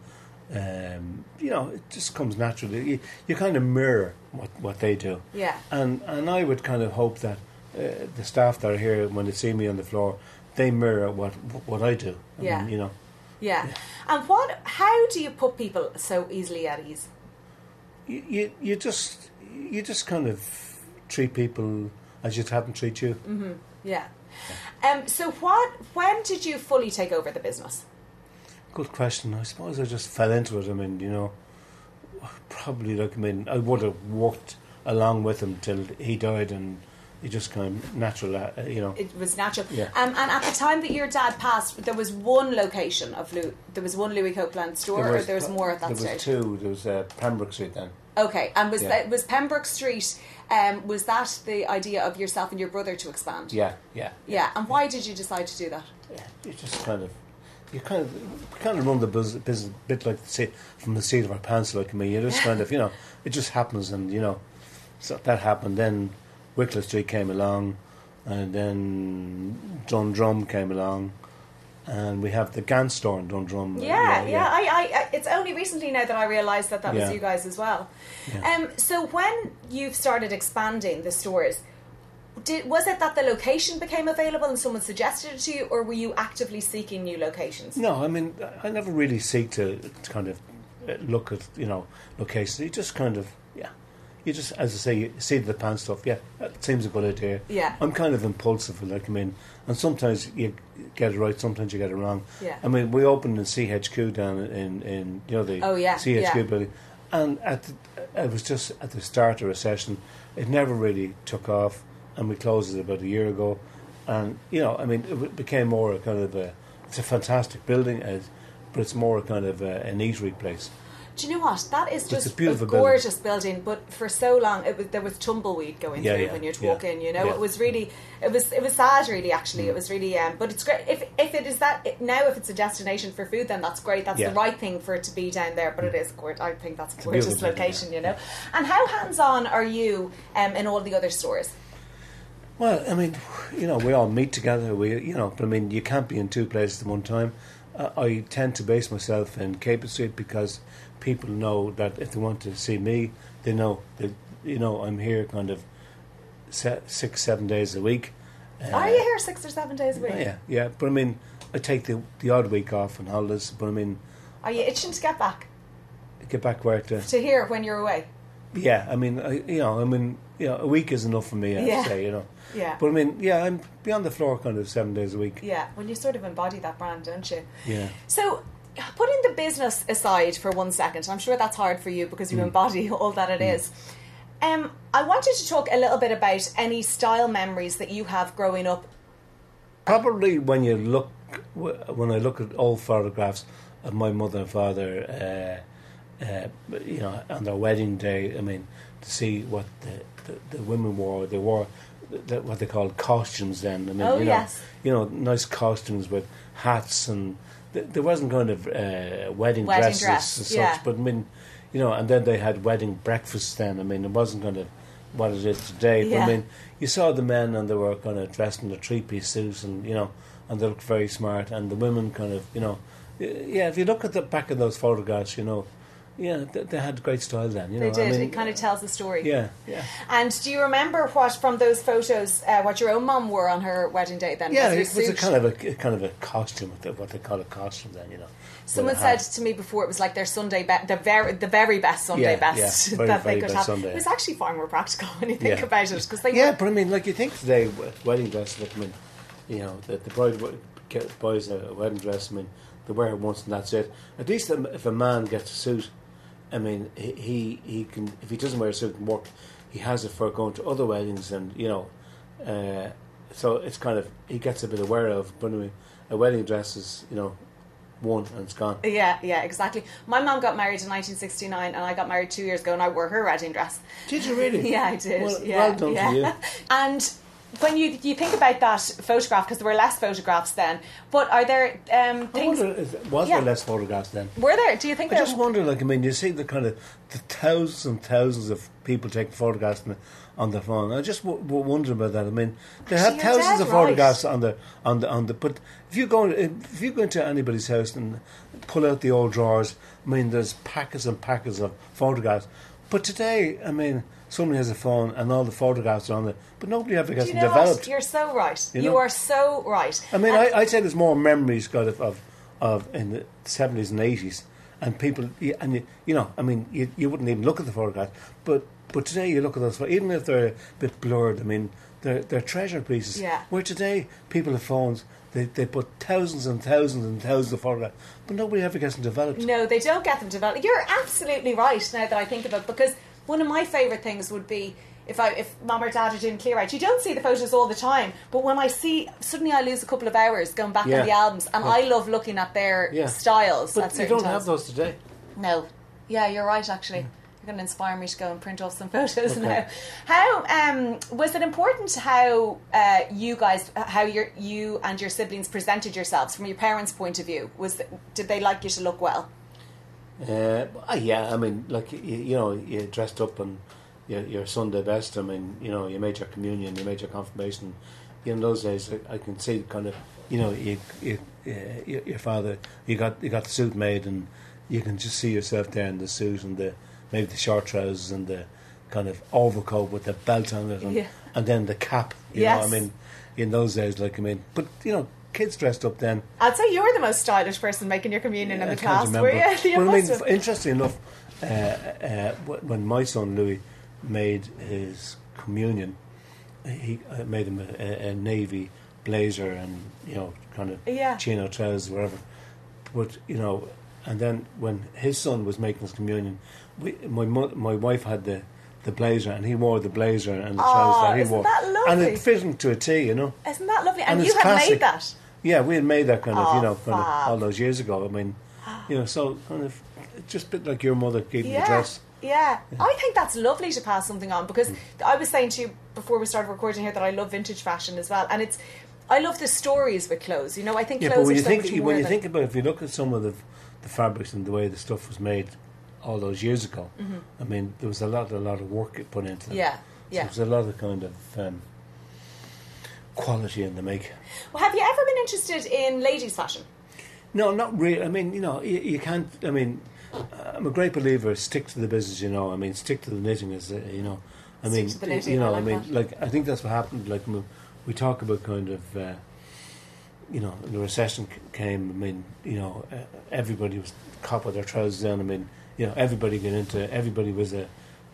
Speaker 2: It just comes naturally. You kind of mirror what they do.
Speaker 1: Yeah.
Speaker 2: And I would kind of hope that the staff that are here, when they see me on the floor, they mirror what I do.
Speaker 1: Yeah.
Speaker 2: Yeah.
Speaker 1: And how do you put people so easily at ease?
Speaker 2: You just kind of treat people as you'd have them treat you.
Speaker 1: Mm-hmm. Yeah. So when did you fully take over the business?
Speaker 2: Good question. I suppose I just fell into it. I mean, probably I would have worked along with him till he died, and it just kind of natural, It was natural. Yeah.
Speaker 1: And at the time that your dad passed, there was one location of Louis Copeland store, or there was more at that stage?
Speaker 2: There was 2. There was Pembroke Street then.
Speaker 1: Okay, and was Pembroke Street? Was that the idea of yourself and your brother to expand?
Speaker 2: Yeah.
Speaker 1: And why did you decide to do that?
Speaker 2: Yeah, you just kind of run the business a bit like from the seat of our pants, like me. You just kind of, it just happens, and so that happened. Then Wicklow Street came along, and then Dundrum came along, and we have the Gant store in Dundrum.
Speaker 1: Yeah. It's only recently now that I realised that was you guys as well.
Speaker 2: Yeah.
Speaker 1: So when you've started expanding the stores, was it that the location became available and someone suggested it to you, or were you actively seeking new locations?
Speaker 2: No, I mean, I never really seek to kind of look at, locations. You just kind of, you just, as I say, you see the pan stuff, that seems a good idea.
Speaker 1: Yeah.
Speaker 2: I'm kind of impulsive, and sometimes you get it right, sometimes you get it wrong.
Speaker 1: Yeah.
Speaker 2: I mean, we opened in CHQ down in the CHQ building, and it was just at the start of recession. It never really took off. And we closed it about a year ago, and it became more a kind of it's a fantastic building. but it's more kind of an eatery place.
Speaker 1: Do you know what? That is just
Speaker 2: a beautiful
Speaker 1: gorgeous building. But for so long, there was tumbleweed going through when you'd walk in. You know,
Speaker 2: Yeah.
Speaker 1: it was really, it was sad. Really, actually, it was really. But it's great if it is that now. If it's a destination for food, then that's great. That's the right thing for it to be down there. But it is gorgeous. I think that's a gorgeous location. You know. And how hands-on are you in all the other stores?
Speaker 2: Well, I mean, you know, we all meet together. But I mean, you can't be in two places at one time. I tend to base myself in Capel Street because people know that if they want to see me, they know that, you know, I'm here kind of 6-7 days a week.
Speaker 1: Are you here 6 or 7 days a week?
Speaker 2: Yeah. But I mean, I take the odd week off on holidays. But I mean,
Speaker 1: are you itching to get back?
Speaker 2: Get back where to
Speaker 1: here when you're away?
Speaker 2: Yeah, I mean, a week is enough for me. I have to say, you know.
Speaker 1: Yeah.
Speaker 2: But I mean, I'm beyond the floor kind of 7 days a week.
Speaker 1: Yeah. Well, you sort of embody that brand, don't you?
Speaker 2: Yeah.
Speaker 1: So, putting the business aside for 1 second, I'm sure that's hard for you because you embody all that it is. I wanted to talk a little bit about any style memories that you have growing up.
Speaker 2: Probably when I look at old photographs of my mother and father, you know, on their wedding day, I mean, to see what the women wore, they wore what they called costumes then. I mean, you know, nice costumes with hats, and there wasn't kind of wedding dresses as such, but I mean, you know, and then they had wedding breakfasts then. I mean, it wasn't kind of what it is today, but I mean, you saw the men and they were kind of dressed in a three-piece suit, and you know, and they looked very smart, and the women kind of, you know, if you look at the back of those photographs, you know, they had great style then. You know?
Speaker 1: They did.
Speaker 2: I mean,
Speaker 1: it kind of tells the story.
Speaker 2: Yeah.
Speaker 1: And do you remember what from those photos what your own mum wore on her wedding day? Then
Speaker 2: it was a kind of a costume, what they call a costume then. You know.
Speaker 1: Someone said to me before it was like their Sunday the very best Sunday best that they could have. Sunday. It was actually far more practical when you think about it, because they
Speaker 2: but I mean, like you think today wedding dresses. Like, I mean, you know, the bride buys a wedding dress. I mean, they wear it once and that's it. At least if a man gets a suit, I mean, he can, if he doesn't wear a suit and work, he has it for going to other weddings, and you know, so it's kind of, he gets a bit aware of. But anyway, a wedding dress is, you know, one and it's gone.
Speaker 1: Yeah, exactly. My mum got married in 1969, and I got married 2 years ago, and I wore her wedding dress.
Speaker 2: Did you really?
Speaker 1: Yeah, I did.
Speaker 2: Well done to you.
Speaker 1: And when you think about that photograph, because there were less photographs then, but are there things...
Speaker 2: I wonder, was there less photographs then?
Speaker 1: Were there? Do you think there...
Speaker 2: I just wonder, like, I mean, you see the kind of the thousands and thousands of people taking photographs on their phone. I just wonder about that. I mean, they have thousands of photographs on the. But if you go into anybody's house and pull out the old drawers, I mean, there's packets and packets of photographs. But today, I mean, somebody has a phone and all the photographs are on it, but nobody ever gets them developed.
Speaker 1: You're so right.
Speaker 2: You know?
Speaker 1: You are so right.
Speaker 2: I mean, I'd say there's more memories got of in the 70s and 80s, and people, and you know, I mean, you wouldn't even look at the photographs, but today you look at those, even if they're a bit blurred, I mean, they're treasure pieces.
Speaker 1: Yeah.
Speaker 2: Where today people have phones, they put thousands and thousands and thousands of photographs, but nobody ever gets them developed.
Speaker 1: No, they don't get them developed. You're absolutely right now that I think of it, because one of my favourite things would be if mum or dad are doing clear out. You don't see the photos all the time, but when I see, suddenly I lose a couple of hours going back on the albums, and I love looking at their styles.
Speaker 2: But you don't have those today.
Speaker 1: No. Yeah, you're right, actually. You're going to inspire me to go and print off some photos now. How was it important how you guys, how you and your siblings presented yourselves from your parents' point of view? Did they like you to look well?
Speaker 2: I mean, like, you know, you dressed up and your Sunday best. I mean, you know, you made your communion, you made your confirmation. In those days, I can see kind of, you know, your father, you got the suit made, and you can just see yourself there in the suit and maybe the short trousers and the kind of overcoat with the belt on it, and then the cap. You know, I mean, in those days, like, I mean, but you know, kids dressed up then.
Speaker 1: I'd say you were the most stylish person making your communion in the class,
Speaker 2: remember.
Speaker 1: were you?
Speaker 2: But I mean, interesting enough, when my son Louis made his communion, he made him a navy blazer and, you know, kind of chino trousers, whatever. But, you know, and then when his son was making his communion, my wife had the blazer, and he wore the blazer and the trousers that he wore.
Speaker 1: That lovely?
Speaker 2: And it fit him to a T, you know.
Speaker 1: Isn't that lovely? And
Speaker 2: you
Speaker 1: had
Speaker 2: classic.
Speaker 1: Made that?
Speaker 2: Yeah, we had made that kind of, you know, kind of all those years ago. I mean, You know, so kind of just a bit like your mother gave me the
Speaker 1: Yeah.
Speaker 2: dress.
Speaker 1: Yeah, I think that's lovely to pass something on, because I was saying to you before we started recording here that I love vintage fashion as well, and I love the stories with clothes. You know, I think
Speaker 2: Yeah,
Speaker 1: clothes
Speaker 2: but when
Speaker 1: are
Speaker 2: you
Speaker 1: so
Speaker 2: think
Speaker 1: much more
Speaker 2: when you
Speaker 1: than-
Speaker 2: think about it, if you look at some of the fabrics and the way the stuff was made all those years ago, I mean, there was a lot of work put into them.
Speaker 1: Yeah,
Speaker 2: So
Speaker 1: yeah.
Speaker 2: there was a lot of kind of quality in the make.
Speaker 1: Well, have you ever been interested in ladies' fashion?
Speaker 2: No, not really. I mean, you know, you can't. I mean, I'm a great believer. Stick to the business. You know, I mean, stick to the knitting. Is you know, I
Speaker 1: Stick
Speaker 2: mean,
Speaker 1: to the knitting,
Speaker 2: you know,
Speaker 1: I
Speaker 2: I
Speaker 1: like
Speaker 2: mean,
Speaker 1: that.
Speaker 2: like I think that's what happened. Like we talk about kind of, you know, the recession came. I mean, you know, everybody was caught with their trousers down. I mean, you know, everybody got into. Everybody was a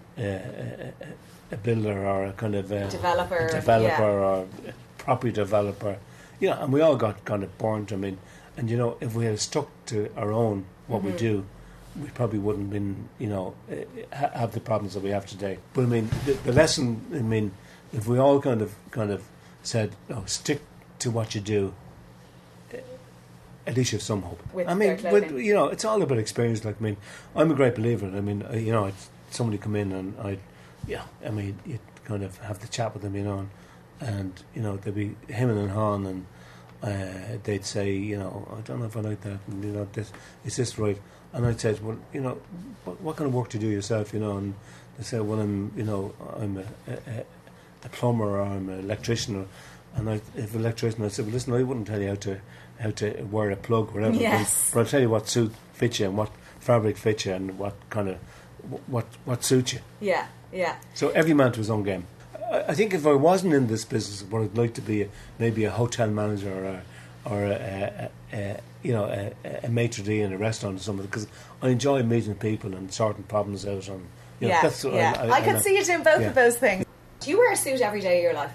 Speaker 2: builder or a kind of
Speaker 1: Developer,
Speaker 2: developer
Speaker 1: yeah.
Speaker 2: or a property developer. You know, and we all got kind of burnt. I mean, and you know, if we had stuck to our own what we do, we probably wouldn't been, you know, have the problems that we have today. But I mean, the lesson. I mean, if we all kind of said, "Oh, stick to what you do," at least you have some hope.
Speaker 1: With
Speaker 2: I mean,
Speaker 1: their clothing.
Speaker 2: you know, it's all about experience. Like, I mean, I'm a great believer. I mean, you know, somebody come in and I mean, you kind of have to chat with them, you know, and you know, they'd be hemming and hawing, and they'd say, you know, I don't know if I like that, and you know, is this right? And I'd say, well, you know, what kind of work do you do yourself, you know? And they say, well, I'm a plumber or I'm an electrician, and if an electrician, I said, well, listen, I wouldn't tell you how to wear a plug or whatever,
Speaker 1: Yes.
Speaker 2: but I'll tell you what suit fits you and what fabric fits you and what kind of what suits you.
Speaker 1: Yeah, yeah.
Speaker 2: So every man to his own game. I think if I wasn't in this business, what I'd like to be maybe a hotel manager or a maitre d' in a restaurant or something, because I enjoy meeting people and sorting problems out. And you know,
Speaker 1: Yeah,
Speaker 2: that's what
Speaker 1: yeah. I could see you doing both
Speaker 2: yeah.
Speaker 1: of those things. Do you wear a suit every day of your life?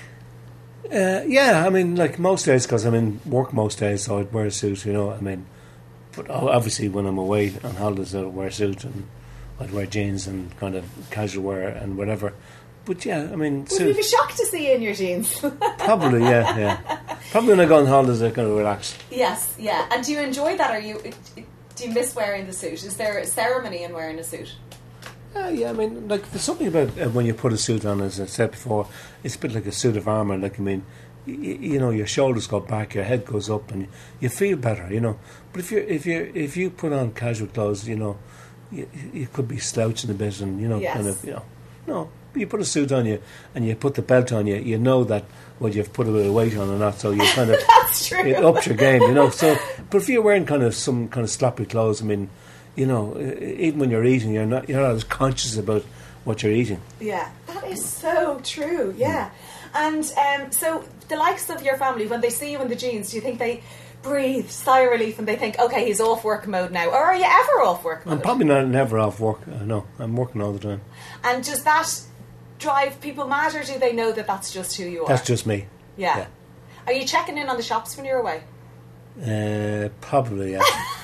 Speaker 2: Yeah, I mean, like most days, because I'm in work most days, so I'd wear a suit. You know, I mean, but obviously when I'm away on holidays, I'd wear a suit and I'd wear jeans and kind of casual wear and whatever. But yeah, I mean,
Speaker 1: Would we be shocked to see you in your jeans?
Speaker 2: probably, yeah. Probably when I go on holidays, I kind of relax.
Speaker 1: Yes, yeah. And do you enjoy that? Do you miss wearing the suit? Is there a ceremony in wearing a suit?
Speaker 2: Yeah, I mean, like, there's something about when you put a suit on, as I said before, it's a bit like a suit of armour. Like, I mean, you know, your shoulders go back, your head goes up, and you feel better, you know. But if you put on casual clothes, you know, you could be slouching a bit, and you know,
Speaker 1: Yes.
Speaker 2: kind of, you know, no. You put a suit on you, and you put the belt on you. You know that whether you've put a bit of weight on or not, so you kind of
Speaker 1: That's true.
Speaker 2: it ups your game, you know. So, but if you're wearing kind of some kind of sloppy clothes, I mean, you know, even when you're eating, you're not as conscious about what you're eating.
Speaker 1: Yeah, that is so true. Yeah, and so the likes of your family, when they see you in the jeans, do you think they breathe, sigh of relief, and they think, okay, he's off work mode now? Or are you ever off work mode?
Speaker 2: I'm probably never off work. No, I'm working all the time.
Speaker 1: And does that drive people mad, or do they know that that's just who you are?
Speaker 2: That's just me.
Speaker 1: Yeah. Are you checking in on the shops when you're away?
Speaker 2: Probably, yeah.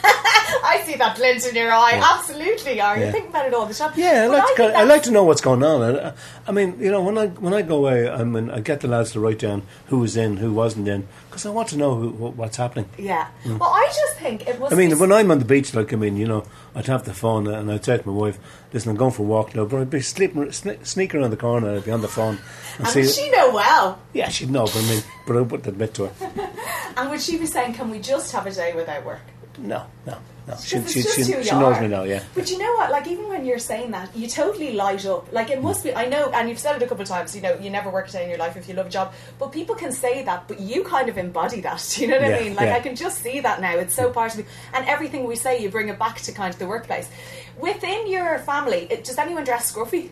Speaker 1: I see that glint in your eye.
Speaker 2: Yeah.
Speaker 1: Absolutely are. You
Speaker 2: Yeah.
Speaker 1: think about it all the time.
Speaker 2: Yeah,
Speaker 1: But I think
Speaker 2: I like to know what's going on. I mean, you know, when I go away, I get the lads to write down who was in, who wasn't in, because I want to know what's happening.
Speaker 1: Yeah. Well, I just think it was.
Speaker 2: I mean, when I'm on the beach, like, I mean, you know, I'd have the phone and I'd say to my wife, listen, I'm going for a walk now, but I'd be sneaking around the corner and I'd be on the phone.
Speaker 1: And would she know well?
Speaker 2: Yeah, she'd know, but I wouldn't admit to her.
Speaker 1: And would she be saying, can we just have a day without work?
Speaker 2: No.
Speaker 1: She knows
Speaker 2: knows me now, yeah.
Speaker 1: But you know what? Like, even when you're saying that, you totally light up. Like, it must be. I know, and you've said it a couple of times. You know, you never work a day in your life if you love a job. But people can say that, but you kind of embody that. Do you know what I mean? Like, I can just see that now. It's so part of me. And everything we say, you bring it back to kind of the workplace. Within your family, does anyone dress scruffy?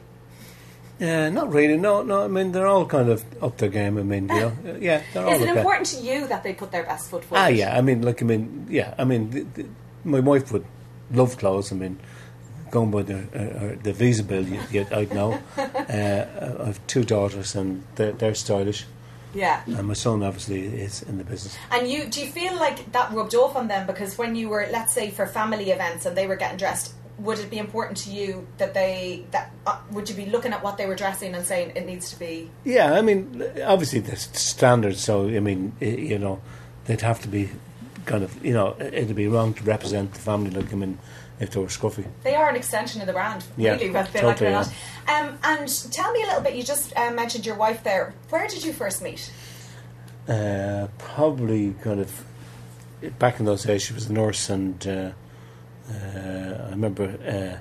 Speaker 2: Not really. No. I mean, they're all kind of up their game. I mean, you know, yeah. They're all
Speaker 1: Is it
Speaker 2: okay.
Speaker 1: important to you that they put their best foot forward?
Speaker 2: Yeah. I mean, my wife would love clothes. I mean, going by the visa bill, I'd know. I have two daughters, and they're stylish.
Speaker 1: Yeah.
Speaker 2: And my son obviously is in the business.
Speaker 1: And do you feel like that rubbed off on them? Because when you were, let's say, for family events and they were getting dressed, would it be important to you that would you be looking at what they were dressing and saying it needs to be?
Speaker 2: Yeah, I mean, obviously there's standards. So I mean, you know, they'd have to be kind of, you know, it'd be wrong to represent the family like them in if they were scruffy.
Speaker 1: They are an extension of the brand, really, whether they like it or not. And tell me a little bit, you just mentioned your wife there. Where did you first meet?
Speaker 2: Probably kind of back in those days. She was a nurse, and I remember I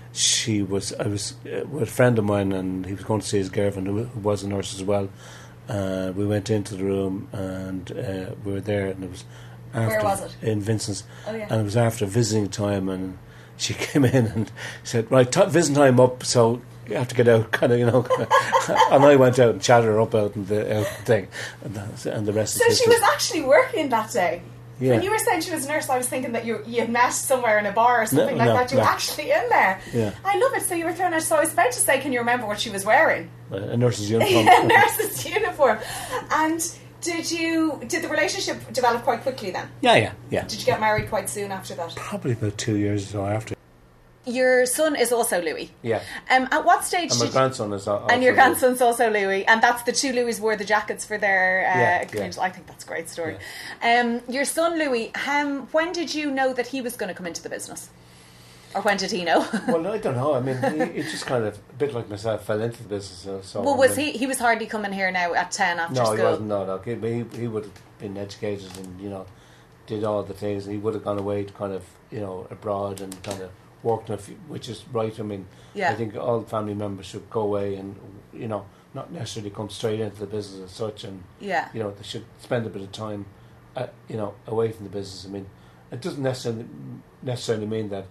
Speaker 2: was with a friend of mine, and he was going to see his girlfriend who was a nurse as well. We went into the room, and we were there, and it was after,
Speaker 1: where was it?
Speaker 2: In Vincent's.
Speaker 1: Oh, yeah.
Speaker 2: And it was after visiting time, and she came in and said, right, visiting time up, so you have to get out, kind of, you know. And I went out and chatted her up out in the thing, and the rest.
Speaker 1: So she was actually working that day.
Speaker 2: Yeah.
Speaker 1: When you were saying she was a nurse, I was thinking that you had met somewhere in a bar or something that. You were actually in there.
Speaker 2: Yeah.
Speaker 1: I love it. So you were thrown out. So I was about to say, can you remember what she was wearing?
Speaker 2: A nurse's uniform.
Speaker 1: A nurse's uniform. And did the relationship develop quite quickly then?
Speaker 2: Yeah.
Speaker 1: Did you get married quite soon after that?
Speaker 2: Probably about 2 years or so after.
Speaker 1: Your son is also Louis.
Speaker 2: Yeah.
Speaker 1: At what stage?
Speaker 2: And my grandson is also.
Speaker 1: And your grandson's also Louis, and that's the two Louis wore the jackets for their community. I think that's a great story. Yeah. Your son Louis, when did you know that he was going to come into the business, or when did he know?
Speaker 2: Well, I don't know. I mean, he just kind of a bit like myself fell into the business. So
Speaker 1: well, was he? He was hardly coming here now at 10 after school.
Speaker 2: No, he wasn't. No. He would have been educated and, you know, did all the things. He would have gone away to kind of, you know, abroad and kind of worked in which is right. I mean, I think all family members should go away and, you know, not necessarily come straight into the business as such, and you know, they should spend a bit of time, you know, away from the business. I mean, it doesn't necessarily mean that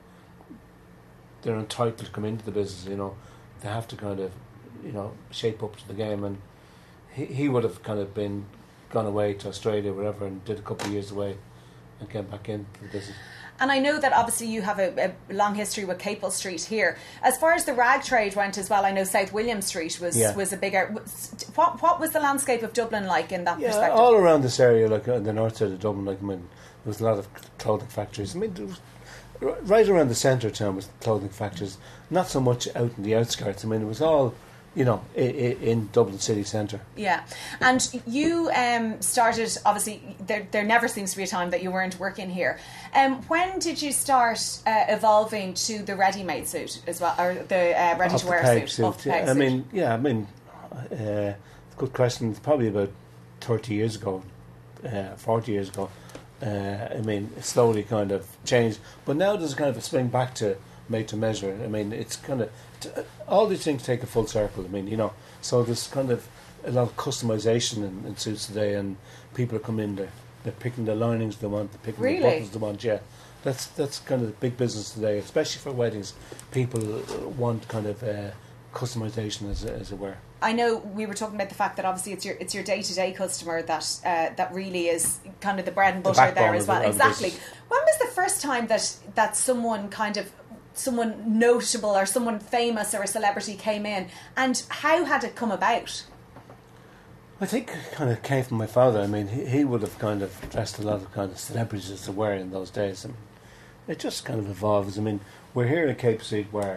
Speaker 2: they're entitled to come into the business. You know, they have to kind of, you know, shape up to the game, and he would have kind of gone away to Australia, wherever, and did a couple of years away, and came back into the business.
Speaker 1: And I know that obviously you have a long history with Capel Street here. As far as the rag trade went as well, I know South William Street was a bigger. What was the landscape of Dublin like in that perspective?
Speaker 2: All around this area, like on the north side of Dublin, like, I mean, there was a lot of clothing factories. I mean, there was, right around the centre of town was clothing factories. Not so much out in the outskirts. I mean, it was all, you know, in Dublin city centre. Yeah.
Speaker 1: And you started, obviously, there never seems to be a time that you weren't working here. When did you start evolving to the ready-made suit as well, or the ready-to-wear suit? Off the peg
Speaker 2: suit. Good question. It's probably about 30 years ago, 40 years ago. I mean, it slowly kind of changed. But now there's kind of a spring back to made to measure. I mean, it's kind of all these things take a full circle. I mean, you know, so there's kind of a lot of customization in suits today, and people are coming in, they're picking the linings they want, they're picking the buttons they want. Yeah, that's kind of the big business today, especially for weddings. People want kind of customization, as it were.
Speaker 1: I know we were talking about the fact that obviously it's your day-to-day customer that really is kind of the bread and butter there as well. Exactly. When was the first time that someone notable or someone famous or a celebrity came in, and how had it come about?
Speaker 2: I think it kind of came from my father. I mean, he would have kind of dressed a lot of kind of celebrities as they were in those days, and it just kind of evolves. I mean, we're here in Capel Street where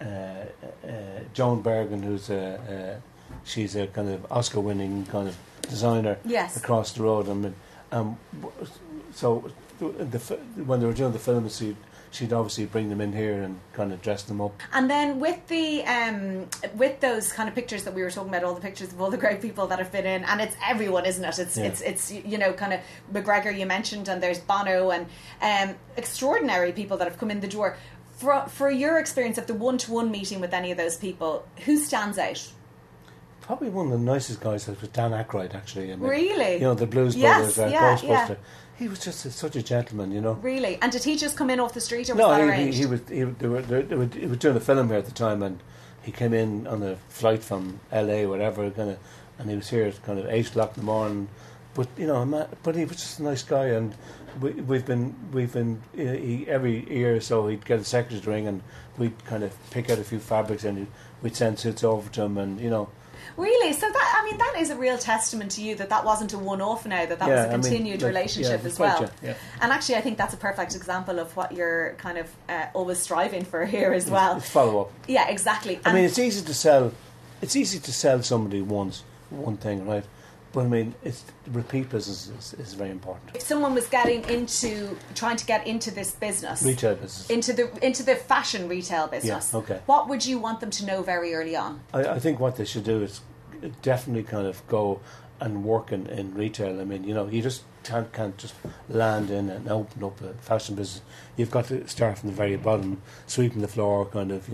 Speaker 2: Joan Bergen, who's she's a kind of Oscar-winning kind of designer, across the road. I mean, so when they were doing the film, she'd obviously bring them in here and kind of dress them up. And
Speaker 1: then with the with those kind of pictures that we were talking about, all the pictures of all the great people that have been in, and it's everyone, isn't it? It's you know, kind of McGregor you mentioned, and there's Bono, and extraordinary people that have come in the door. For your experience of the one-to-one meeting with any of those people, who stands out?
Speaker 2: Probably one of the nicest guys was Dan Aykroyd, actually. I mean,
Speaker 1: really?
Speaker 2: You know, the Blues Brothers, Ghostbuster. Yeah. He was just such a gentleman, you know.
Speaker 1: Really? And did he just come in off the street, or was that arranged?
Speaker 2: They were doing a film here at the time, and he came in on a flight from LA, whatever, and he was here at kind of 8 o'clock in the morning. But you know, but he was just a nice guy, and we've been every year or so he'd get a secretary to ring, and we'd kind of pick out a few fabrics, and we'd send suits over to him, and you know.
Speaker 1: Really? So that is a real testament to you that wasn't a one-off now, that was a continued relationship as well.
Speaker 2: Yeah.
Speaker 1: And actually, I think that's a perfect example of what you're kind of always striving for here as well.
Speaker 2: It's follow-up.
Speaker 1: Yeah, exactly.
Speaker 2: I mean, it's easy to sell somebody one thing, right? But I mean, it's repeat business is very important.
Speaker 1: If someone was trying to get into this business,
Speaker 2: Retail business,
Speaker 1: into the fashion retail business,
Speaker 2: yeah, okay.
Speaker 1: what would you want them to know very early on?
Speaker 2: I think what they should do is definitely kind of go and work in retail. I mean, you just can't just land in and open up a fashion business. You've got to start from the very bottom, sweeping the floor, kind of,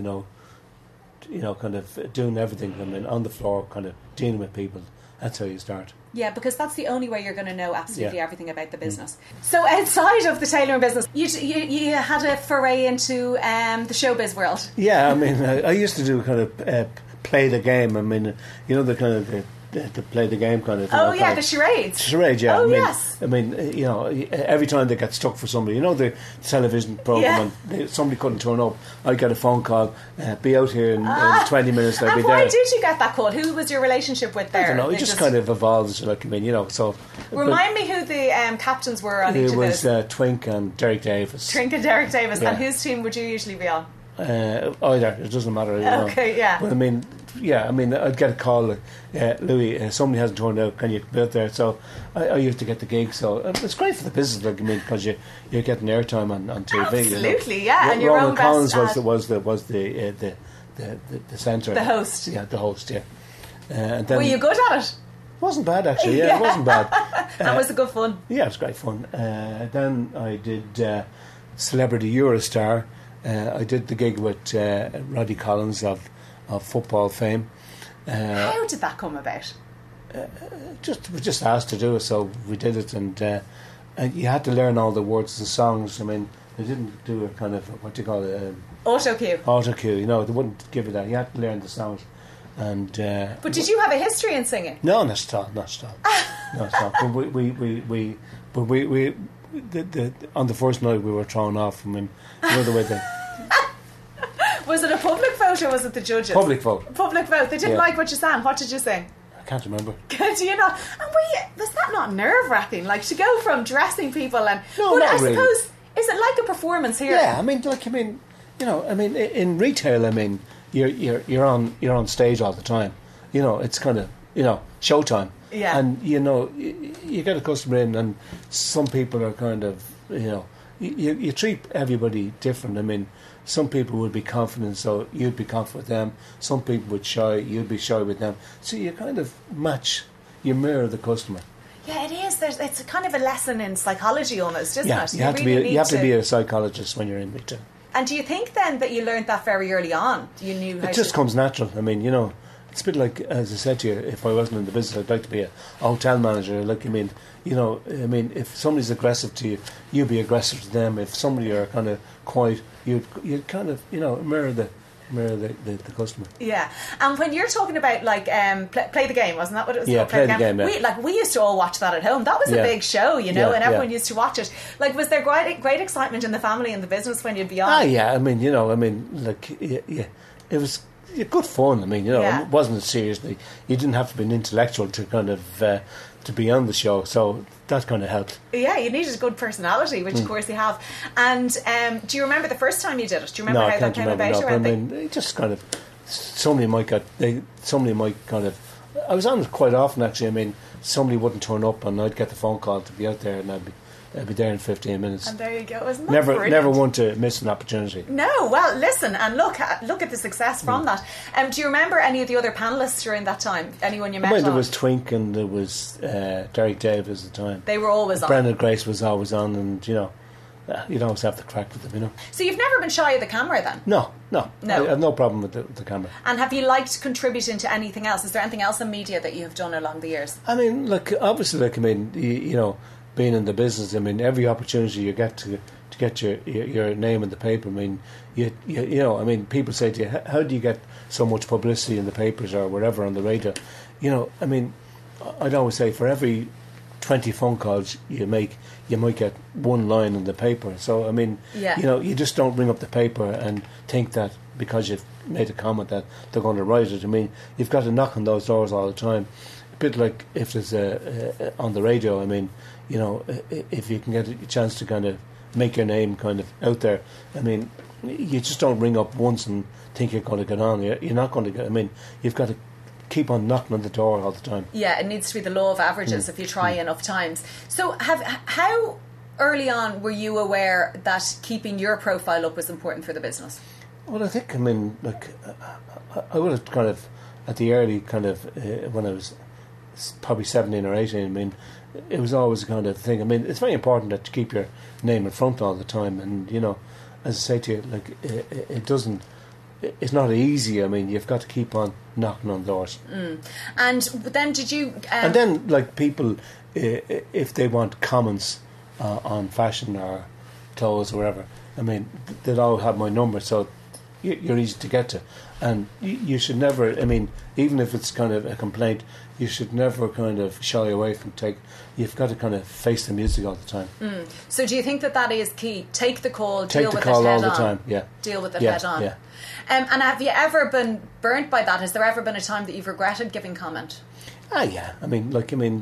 Speaker 2: kind of doing everything. I mean, on the floor, kind of dealing with people. That's how you start.
Speaker 1: Yeah, because that's the only way you're going to know absolutely everything about the business. So outside of the tailoring business, you had a foray into the showbiz world.
Speaker 2: Yeah, I mean, I used to do kind of play the game. I mean, the kind of to play the game kind of.
Speaker 1: Oh yeah, the charades.
Speaker 2: Charades, yeah.
Speaker 1: Oh,
Speaker 2: I mean,
Speaker 1: yes.
Speaker 2: I mean, every time they get stuck for somebody, the television program, and somebody couldn't turn up, I'd get a phone call. Be out here in 20 minutes. I'd be there.
Speaker 1: And why did you get that call? Who was your relationship with there?
Speaker 2: I don't know. It just kind of evolves. Like, I mean, so.
Speaker 1: Remind me who the captains were on each of those.
Speaker 2: It was Twink and Derek Davis.
Speaker 1: Twink and Derek Davis. Yeah. And whose team would you usually be on?
Speaker 2: Either. It doesn't matter.
Speaker 1: Okay, yeah.
Speaker 2: But I mean, I'd get a call, Louis, somebody hasn't turned out, can you be out there? So I used to get the gig. So it's great for the business, like, I mean, because you're getting airtime on TV.
Speaker 1: Absolutely, yeah. And your
Speaker 2: Ronan
Speaker 1: own
Speaker 2: Collins
Speaker 1: best
Speaker 2: was the centre.
Speaker 1: The host.
Speaker 2: Yeah, the host, yeah. And then,
Speaker 1: were you good at it?
Speaker 2: Wasn't bad, actually, yeah. It wasn't bad.
Speaker 1: That was a good fun.
Speaker 2: Yeah, it was great fun. Then I did Celebrity Eurostar. I did the gig with Roddy Collins of football fame.
Speaker 1: How did that come about?
Speaker 2: We just asked to do it, so we did it, and you had to learn all the words and songs. I mean, they didn't do a kind of what do you call it?
Speaker 1: Auto cue.
Speaker 2: Auto cue. They wouldn't give you that. You had to learn the songs. And
Speaker 1: but did you have a history in singing?
Speaker 2: No, not at all. Not at all. But we on the first night we were thrown off. I mean, the way they.
Speaker 1: Was it a public vote or was it the judges?
Speaker 2: Public vote.
Speaker 1: Public vote. They didn't like what you sang. What did you sing?
Speaker 2: I can't remember.
Speaker 1: Do you not? And was that not nerve-wracking? Like, to go from dressing people and...
Speaker 2: No, not really.
Speaker 1: I suppose, is it like a performance here?
Speaker 2: Yeah, I mean, in retail, I mean, you're on stage all the time. It's kind of, showtime.
Speaker 1: Yeah.
Speaker 2: And, you get a customer in and some people are kind of, you treat everybody different. I mean, some people would be confident, so you'd be confident with them. Some people would shy, you'd be shy with them. So you kind of you mirror the customer.
Speaker 1: Yeah, it is. It's a kind of a lesson in psychology almost, isn't it?
Speaker 2: You have to be a psychologist when you're in retail.
Speaker 1: And do you think then that you learned that very early on? You knew how
Speaker 2: it just comes natural. I mean, it's a bit like, as I said to you, if I wasn't in the business, I'd like to be a hotel manager. Like, I mean, if somebody's aggressive to you, you be aggressive to them. If somebody are kind of quiet, you'd kind of, mirror the customer.
Speaker 1: Yeah. And when you're talking about, like, play the game, wasn't that what it was?
Speaker 2: Yeah,
Speaker 1: called?
Speaker 2: play the game. Yeah.
Speaker 1: We used to all watch that at home. That was a big show, and everyone used to watch it. Like, was there great excitement in the family and the business when you'd be on?
Speaker 2: Yeah. I mean, it was good fun. I mean, it wasn't seriously. You didn't have to be an intellectual to kind of to be on the show, so that kind of helped.
Speaker 1: Yeah, you needed a good personality, which of course you have. And do you remember the first time you did it? Do you remember how that came about?
Speaker 2: I mean, it just kind of somebody might kind of. I was on it quite often, actually. I mean, somebody wouldn't turn up, and I'd get the phone call to be out there, and I'd be there in 15 minutes.
Speaker 1: And there you go. Isn't that brilliant?
Speaker 2: Never want to miss an opportunity.
Speaker 1: No, well, listen, and look at the success from that. Do you remember any of the other panellists during that time? Anyone you met?
Speaker 2: There was Twink and there was Derek Davis at the time.
Speaker 1: They were always on.
Speaker 2: Brendan Grace was always on, and you'd always have the crack with them,
Speaker 1: So you've never been shy of the camera then?
Speaker 2: No. I have no problem with the camera.
Speaker 1: And have you liked contributing to anything else? Is there anything else in media that you have done along the years?
Speaker 2: I mean, obviously, being in the business, I mean, every opportunity you get to get your name in the paper. I mean, I mean, people say to you, "How do you get so much publicity in the papers or wherever on the radio?" I mean, I'd always say for every 20 phone calls you make, you might get one line in the paper. So I mean, you just don't ring up the paper and think that because you've made a comment that they're going to write it. I mean, you've got to knock on those doors all the time. A bit like if there's on the radio. I mean, if you can get a chance to kind of make your name kind of out there, I mean, you just don't ring up once and think you're going to get on. You're not going to get. I mean, you've got to keep on knocking on the door all the time.
Speaker 1: Yeah, it needs to be the law of averages if you try enough times. So how early on were you aware that keeping your profile up was important for the business?
Speaker 2: Well, I think, I mean, like, I would have kind of, at the early kind of, when I was probably 17 or 18, I mean, it was always a kind of thing. I mean, it's very important that you keep your name in front all the time. And, you know, as I say to you, like, it doesn't, it's not easy. I mean, you've got to keep on knocking on doors.
Speaker 1: And then did you...
Speaker 2: and then, like, people, if they want comments on fashion or clothes or whatever, I mean, they'll all have my number, so you're easy to get to. And you should never, I mean, even if it's kind of a complaint, you should never kind of shy away from you've got to kind of face the music all the time.
Speaker 1: So do you think that is key? Take the call,
Speaker 2: deal with it head on. Take the call all the time, yeah.
Speaker 1: Deal with it head on. Yeah. And have you ever been burnt by that? Has there ever been a time that you've regretted giving comment?
Speaker 2: Yeah. I mean,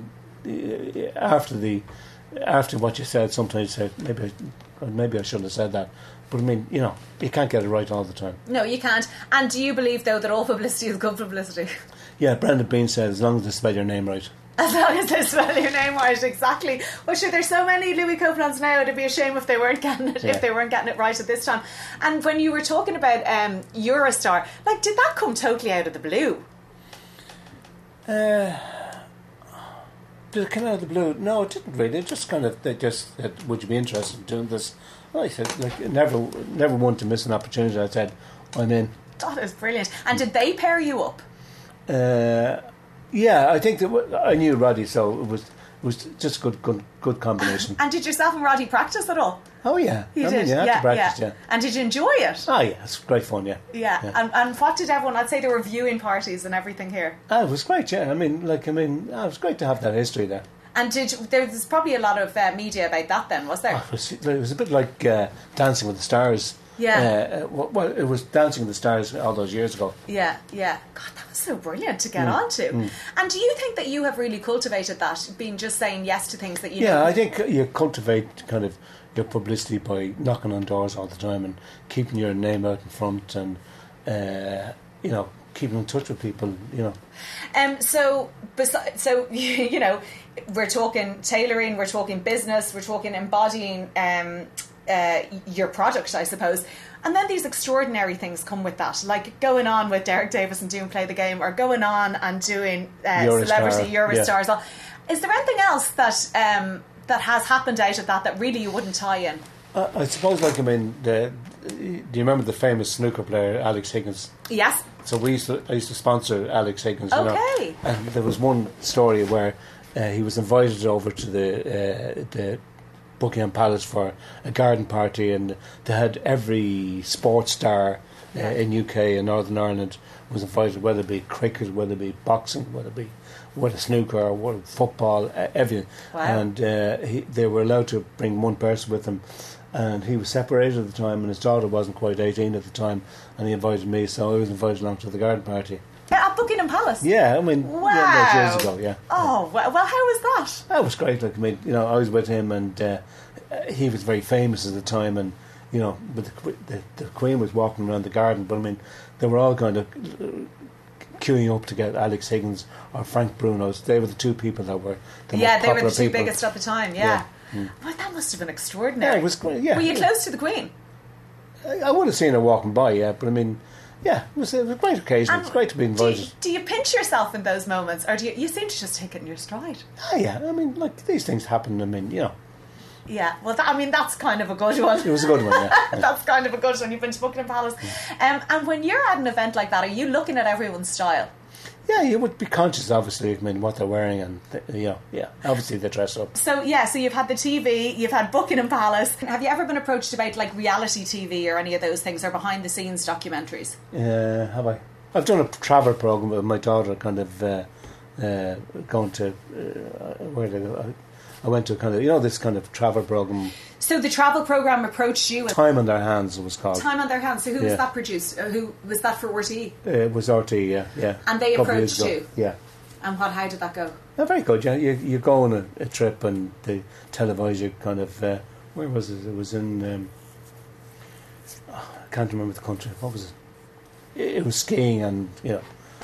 Speaker 2: after what you said, sometimes you say, maybe I shouldn't have said that. But I mean, you know, you can't get it right all the time.
Speaker 1: No, you can't. And do you believe, though, that all publicity is good publicity?
Speaker 2: Yeah, Brendan Bean said, as long as they spell your name right.
Speaker 1: As long as they spell your name right, exactly. Well, sure, there's so many Louis Copenhans now, it'd be a shame if they weren't getting it, if they weren't getting it right at this time. And when you were talking about Eurostar, like, did that come totally out of the blue?
Speaker 2: Did it come out of the blue? No, it didn't really. It just kind of, they just said, would you be interested in doing this? Well, I said, like, never want to miss an opportunity. I said, I'm in.
Speaker 1: That is brilliant. And did they pair you up?
Speaker 2: Yeah, I think that I knew Roddy, so it was just a good combination.
Speaker 1: And did yourself and Roddy practice at all?
Speaker 2: Oh yeah,
Speaker 1: you did.
Speaker 2: You had to practice, yeah.
Speaker 1: And did you enjoy it?
Speaker 2: Oh yeah, it's great fun, yeah.
Speaker 1: Yeah. And what did everyone? I'd say there were viewing parties and everything here.
Speaker 2: It was great, yeah. It was great to have that history there.
Speaker 1: And there was probably a lot of media about that then, was there?
Speaker 2: It was a bit like Dancing with the Stars.
Speaker 1: Yeah.
Speaker 2: Well, it was Dancing with the Stars all those years ago.
Speaker 1: Yeah. God, that was so brilliant to get onto. And do you think that you have really cultivated that, being just saying yes to things that you know?
Speaker 2: Yeah, I think you cultivate kind of your publicity by knocking on doors all the time and keeping your name out in front and, you know, keeping in touch with people, you know.
Speaker 1: So, you know, we're talking tailoring, we're talking business, we're talking embodying your product, I suppose. And then these extraordinary things come with that, like going on with Derek Davis and doing Play the Game, or going on and doing Celebrity Eurostars. Yeah. Is there anything else that has happened out of that really you wouldn't tie in?
Speaker 2: I suppose, like, I mean, do you remember the famous snooker player Alex Higgins?
Speaker 1: Yes.
Speaker 2: So I used to sponsor Alex Higgins.
Speaker 1: Okay.
Speaker 2: You know? And there was one story where he was invited over to the Buckingham Palace for a garden party, and they had every sports star in UK and Northern Ireland was invited, whether it be cricket, whether it be boxing, whether snooker or whether football, everything.
Speaker 1: Wow.
Speaker 2: And they were allowed to bring one person with them, and he was separated at the time, and his daughter wasn't quite 18 at the time, and he invited me, so I was invited along to the garden party.
Speaker 1: At Buckingham Palace?
Speaker 2: Yeah, I mean,
Speaker 1: wow.
Speaker 2: Yeah, years ago, yeah.
Speaker 1: Oh, well, how was that?
Speaker 2: That was great. Like, I mean, you know, I was with him, and he was very famous at the time, and, you know, but the Queen was walking around the garden, but I mean, they were all kind of queuing up to get Alex Higgins or Frank Brunos. They were the two people that were the most
Speaker 1: they were the two
Speaker 2: people.
Speaker 1: biggest at the time, yeah. Well, that must have been extraordinary.
Speaker 2: Yeah, it was great, yeah.
Speaker 1: Were you close to the Queen?
Speaker 2: I would have seen her walking by, yeah, but I mean, yeah, it was a great occasion. And it's great to be invited.
Speaker 1: Do you pinch yourself in those moments, or do you seem to just take it in your stride?
Speaker 2: Yeah, I mean, like, these things happen, I mean, you know.
Speaker 1: Yeah, well, that's kind of a good one.
Speaker 2: It was a good one, yeah.
Speaker 1: That's kind of a good one. You've been to Buckingham Palace. And when you're at an event like that, are you looking at everyone's style?
Speaker 2: Yeah, you would be conscious, obviously, I mean, what they're wearing, and, you know, yeah, obviously they dress up.
Speaker 1: So you've had the TV, you've had Buckingham Palace. Have you ever been approached about, like, reality TV or any of those things, or behind-the-scenes documentaries?
Speaker 2: Have I? I've done a travel programme with my daughter, kind of going to, where did I go? I went to kind of, you know, this kind of travel programme.
Speaker 1: So the travel programme approached you?
Speaker 2: Time on Their Hands, it was called.
Speaker 1: Time on Their Hands. So who was that produced? Who was that for RTE?
Speaker 2: It was RTE, yeah.
Speaker 1: And they approached you?
Speaker 2: Yeah.
Speaker 1: And how did that go?
Speaker 2: Very good, yeah. You go on a trip and they televise you kind of, where was it? It was in, I can't remember the country. What was it? It was skiing and, you know.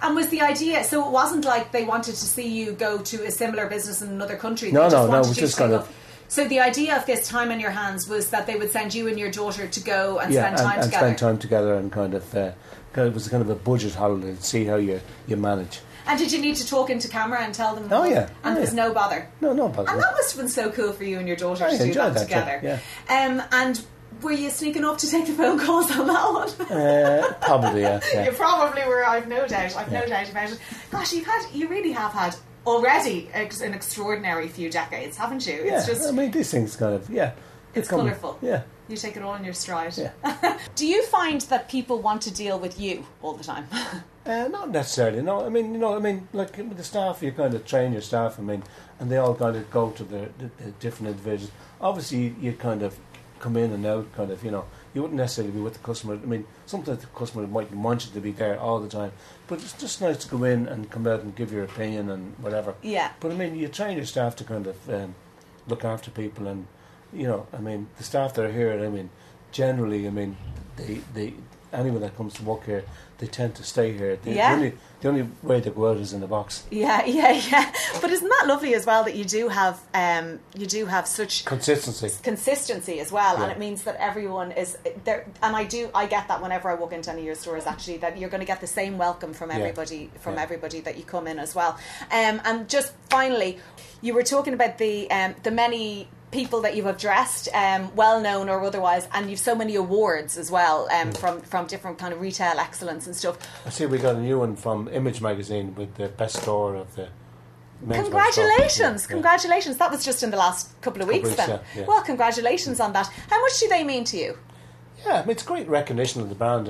Speaker 1: And was the idea, so it wasn't like they wanted to see you go to a similar business in another country?
Speaker 2: No,
Speaker 1: they
Speaker 2: no,
Speaker 1: wanted
Speaker 2: it was
Speaker 1: you
Speaker 2: just
Speaker 1: to
Speaker 2: kind
Speaker 1: go-
Speaker 2: of...
Speaker 1: So the idea of this time on your hands was that they would send you and your daughter to go and spend time
Speaker 2: and
Speaker 1: together.
Speaker 2: spend time together, and it was kind of a budget holiday to see how you manage.
Speaker 1: And did you need to talk into camera and tell them?
Speaker 2: Oh, yeah.
Speaker 1: And there's no bother?
Speaker 2: No bother.
Speaker 1: And that must have been so cool for you and your daughter to do
Speaker 2: enjoyed
Speaker 1: that together.
Speaker 2: Yeah.
Speaker 1: And were you sneaking off to take the phone calls on that one?
Speaker 2: Probably, yeah.
Speaker 1: You probably were, I've no doubt. I've no doubt about it. Gosh, you really have had already an extraordinary few decades, haven't you? It's just...
Speaker 2: I mean, these things kind of,
Speaker 1: It's colourful.
Speaker 2: Yeah.
Speaker 1: You take it all in your stride.
Speaker 2: Yeah.
Speaker 1: Do you find that people want to deal with you all the time?
Speaker 2: Not necessarily, no. I mean, like with the staff, you kind of train your staff, and they all kind of go to the different individuals. Obviously, you kind of come in and out, kind of, you wouldn't necessarily be with the customer. I mean, sometimes the customer might want you to be there all the time, but it's just nice to go in and come out and give your opinion and whatever.
Speaker 1: Yeah.
Speaker 2: But I mean, you train your staff to kind of look after people, and the staff that are here, generally, they anyone that comes to work here, they tend to stay here. The only way they go out is in the box.
Speaker 1: Yeah. But isn't that lovely as well that you do have such consistency as well, and it means that everyone is there. And I get that whenever I walk into any of your stores, actually, that you're going to get the same welcome from everybody everybody that you come in as well. And just finally, you were talking about the many people that you have dressed, well known or otherwise, and you've so many awards as well, from different kind of retail excellence and stuff.
Speaker 2: I see we got a new one from Image Magazine with the best store of the men's
Speaker 1: Congratulations!
Speaker 2: Yeah.
Speaker 1: Congratulations! That was just in the last couple of weeks then.
Speaker 2: Yeah.
Speaker 1: Well, congratulations on that. How much do they mean to you?
Speaker 2: Yeah, it's great recognition of the brand.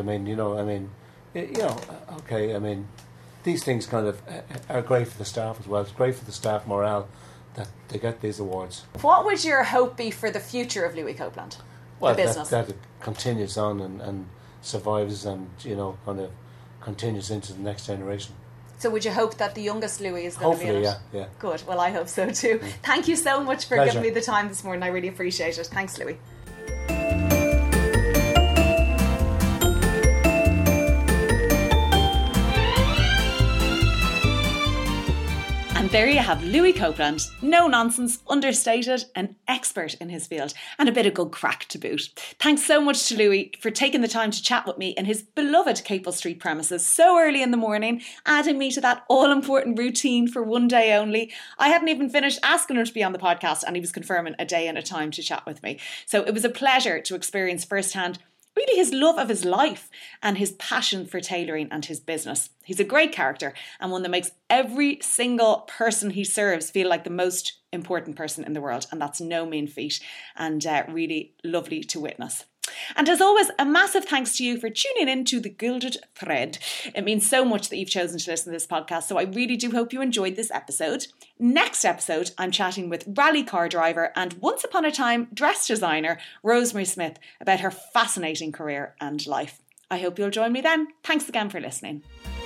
Speaker 2: These things kind of are great for the staff as well. It's great for the staff morale that they get these awards.
Speaker 1: What would your hope be for the future of Louis Copeland,
Speaker 2: the
Speaker 1: business?
Speaker 2: That it continues on and survives, and kind of continues into the next generation.
Speaker 1: So would you hope that the youngest Louis is going to be in it?
Speaker 2: Hopefully, yeah.
Speaker 1: Good. Well, I hope so too. Thank you so much for
Speaker 2: Pleasure.
Speaker 1: giving me the time this morning. I really appreciate it. Thanks, Louis. And there you have Louis Copeland, no nonsense, understated, an expert in his field, and a bit of good crack to boot. Thanks so much to Louis for taking the time to chat with me in his beloved Capel Street premises so early in the morning, adding me to that all-important routine for one day only. I hadn't even finished asking him to be on the podcast, and he was confirming a day and a time to chat with me. So it was a pleasure to experience firsthand really his love of his life and his passion for tailoring and his business. He's a great character, and one that makes every single person he serves feel like the most important person in the world, and that's no mean feat, and really lovely to witness. And as always, a massive thanks to you for tuning in to The Gilded Thread. It means so much that you've chosen to listen to this podcast, so I really do hope you enjoyed this episode. Next episode, I'm chatting with rally car driver and once upon a time dress designer Rosemary Smith about her fascinating career and life. I hope you'll join me then. Thanks again for listening.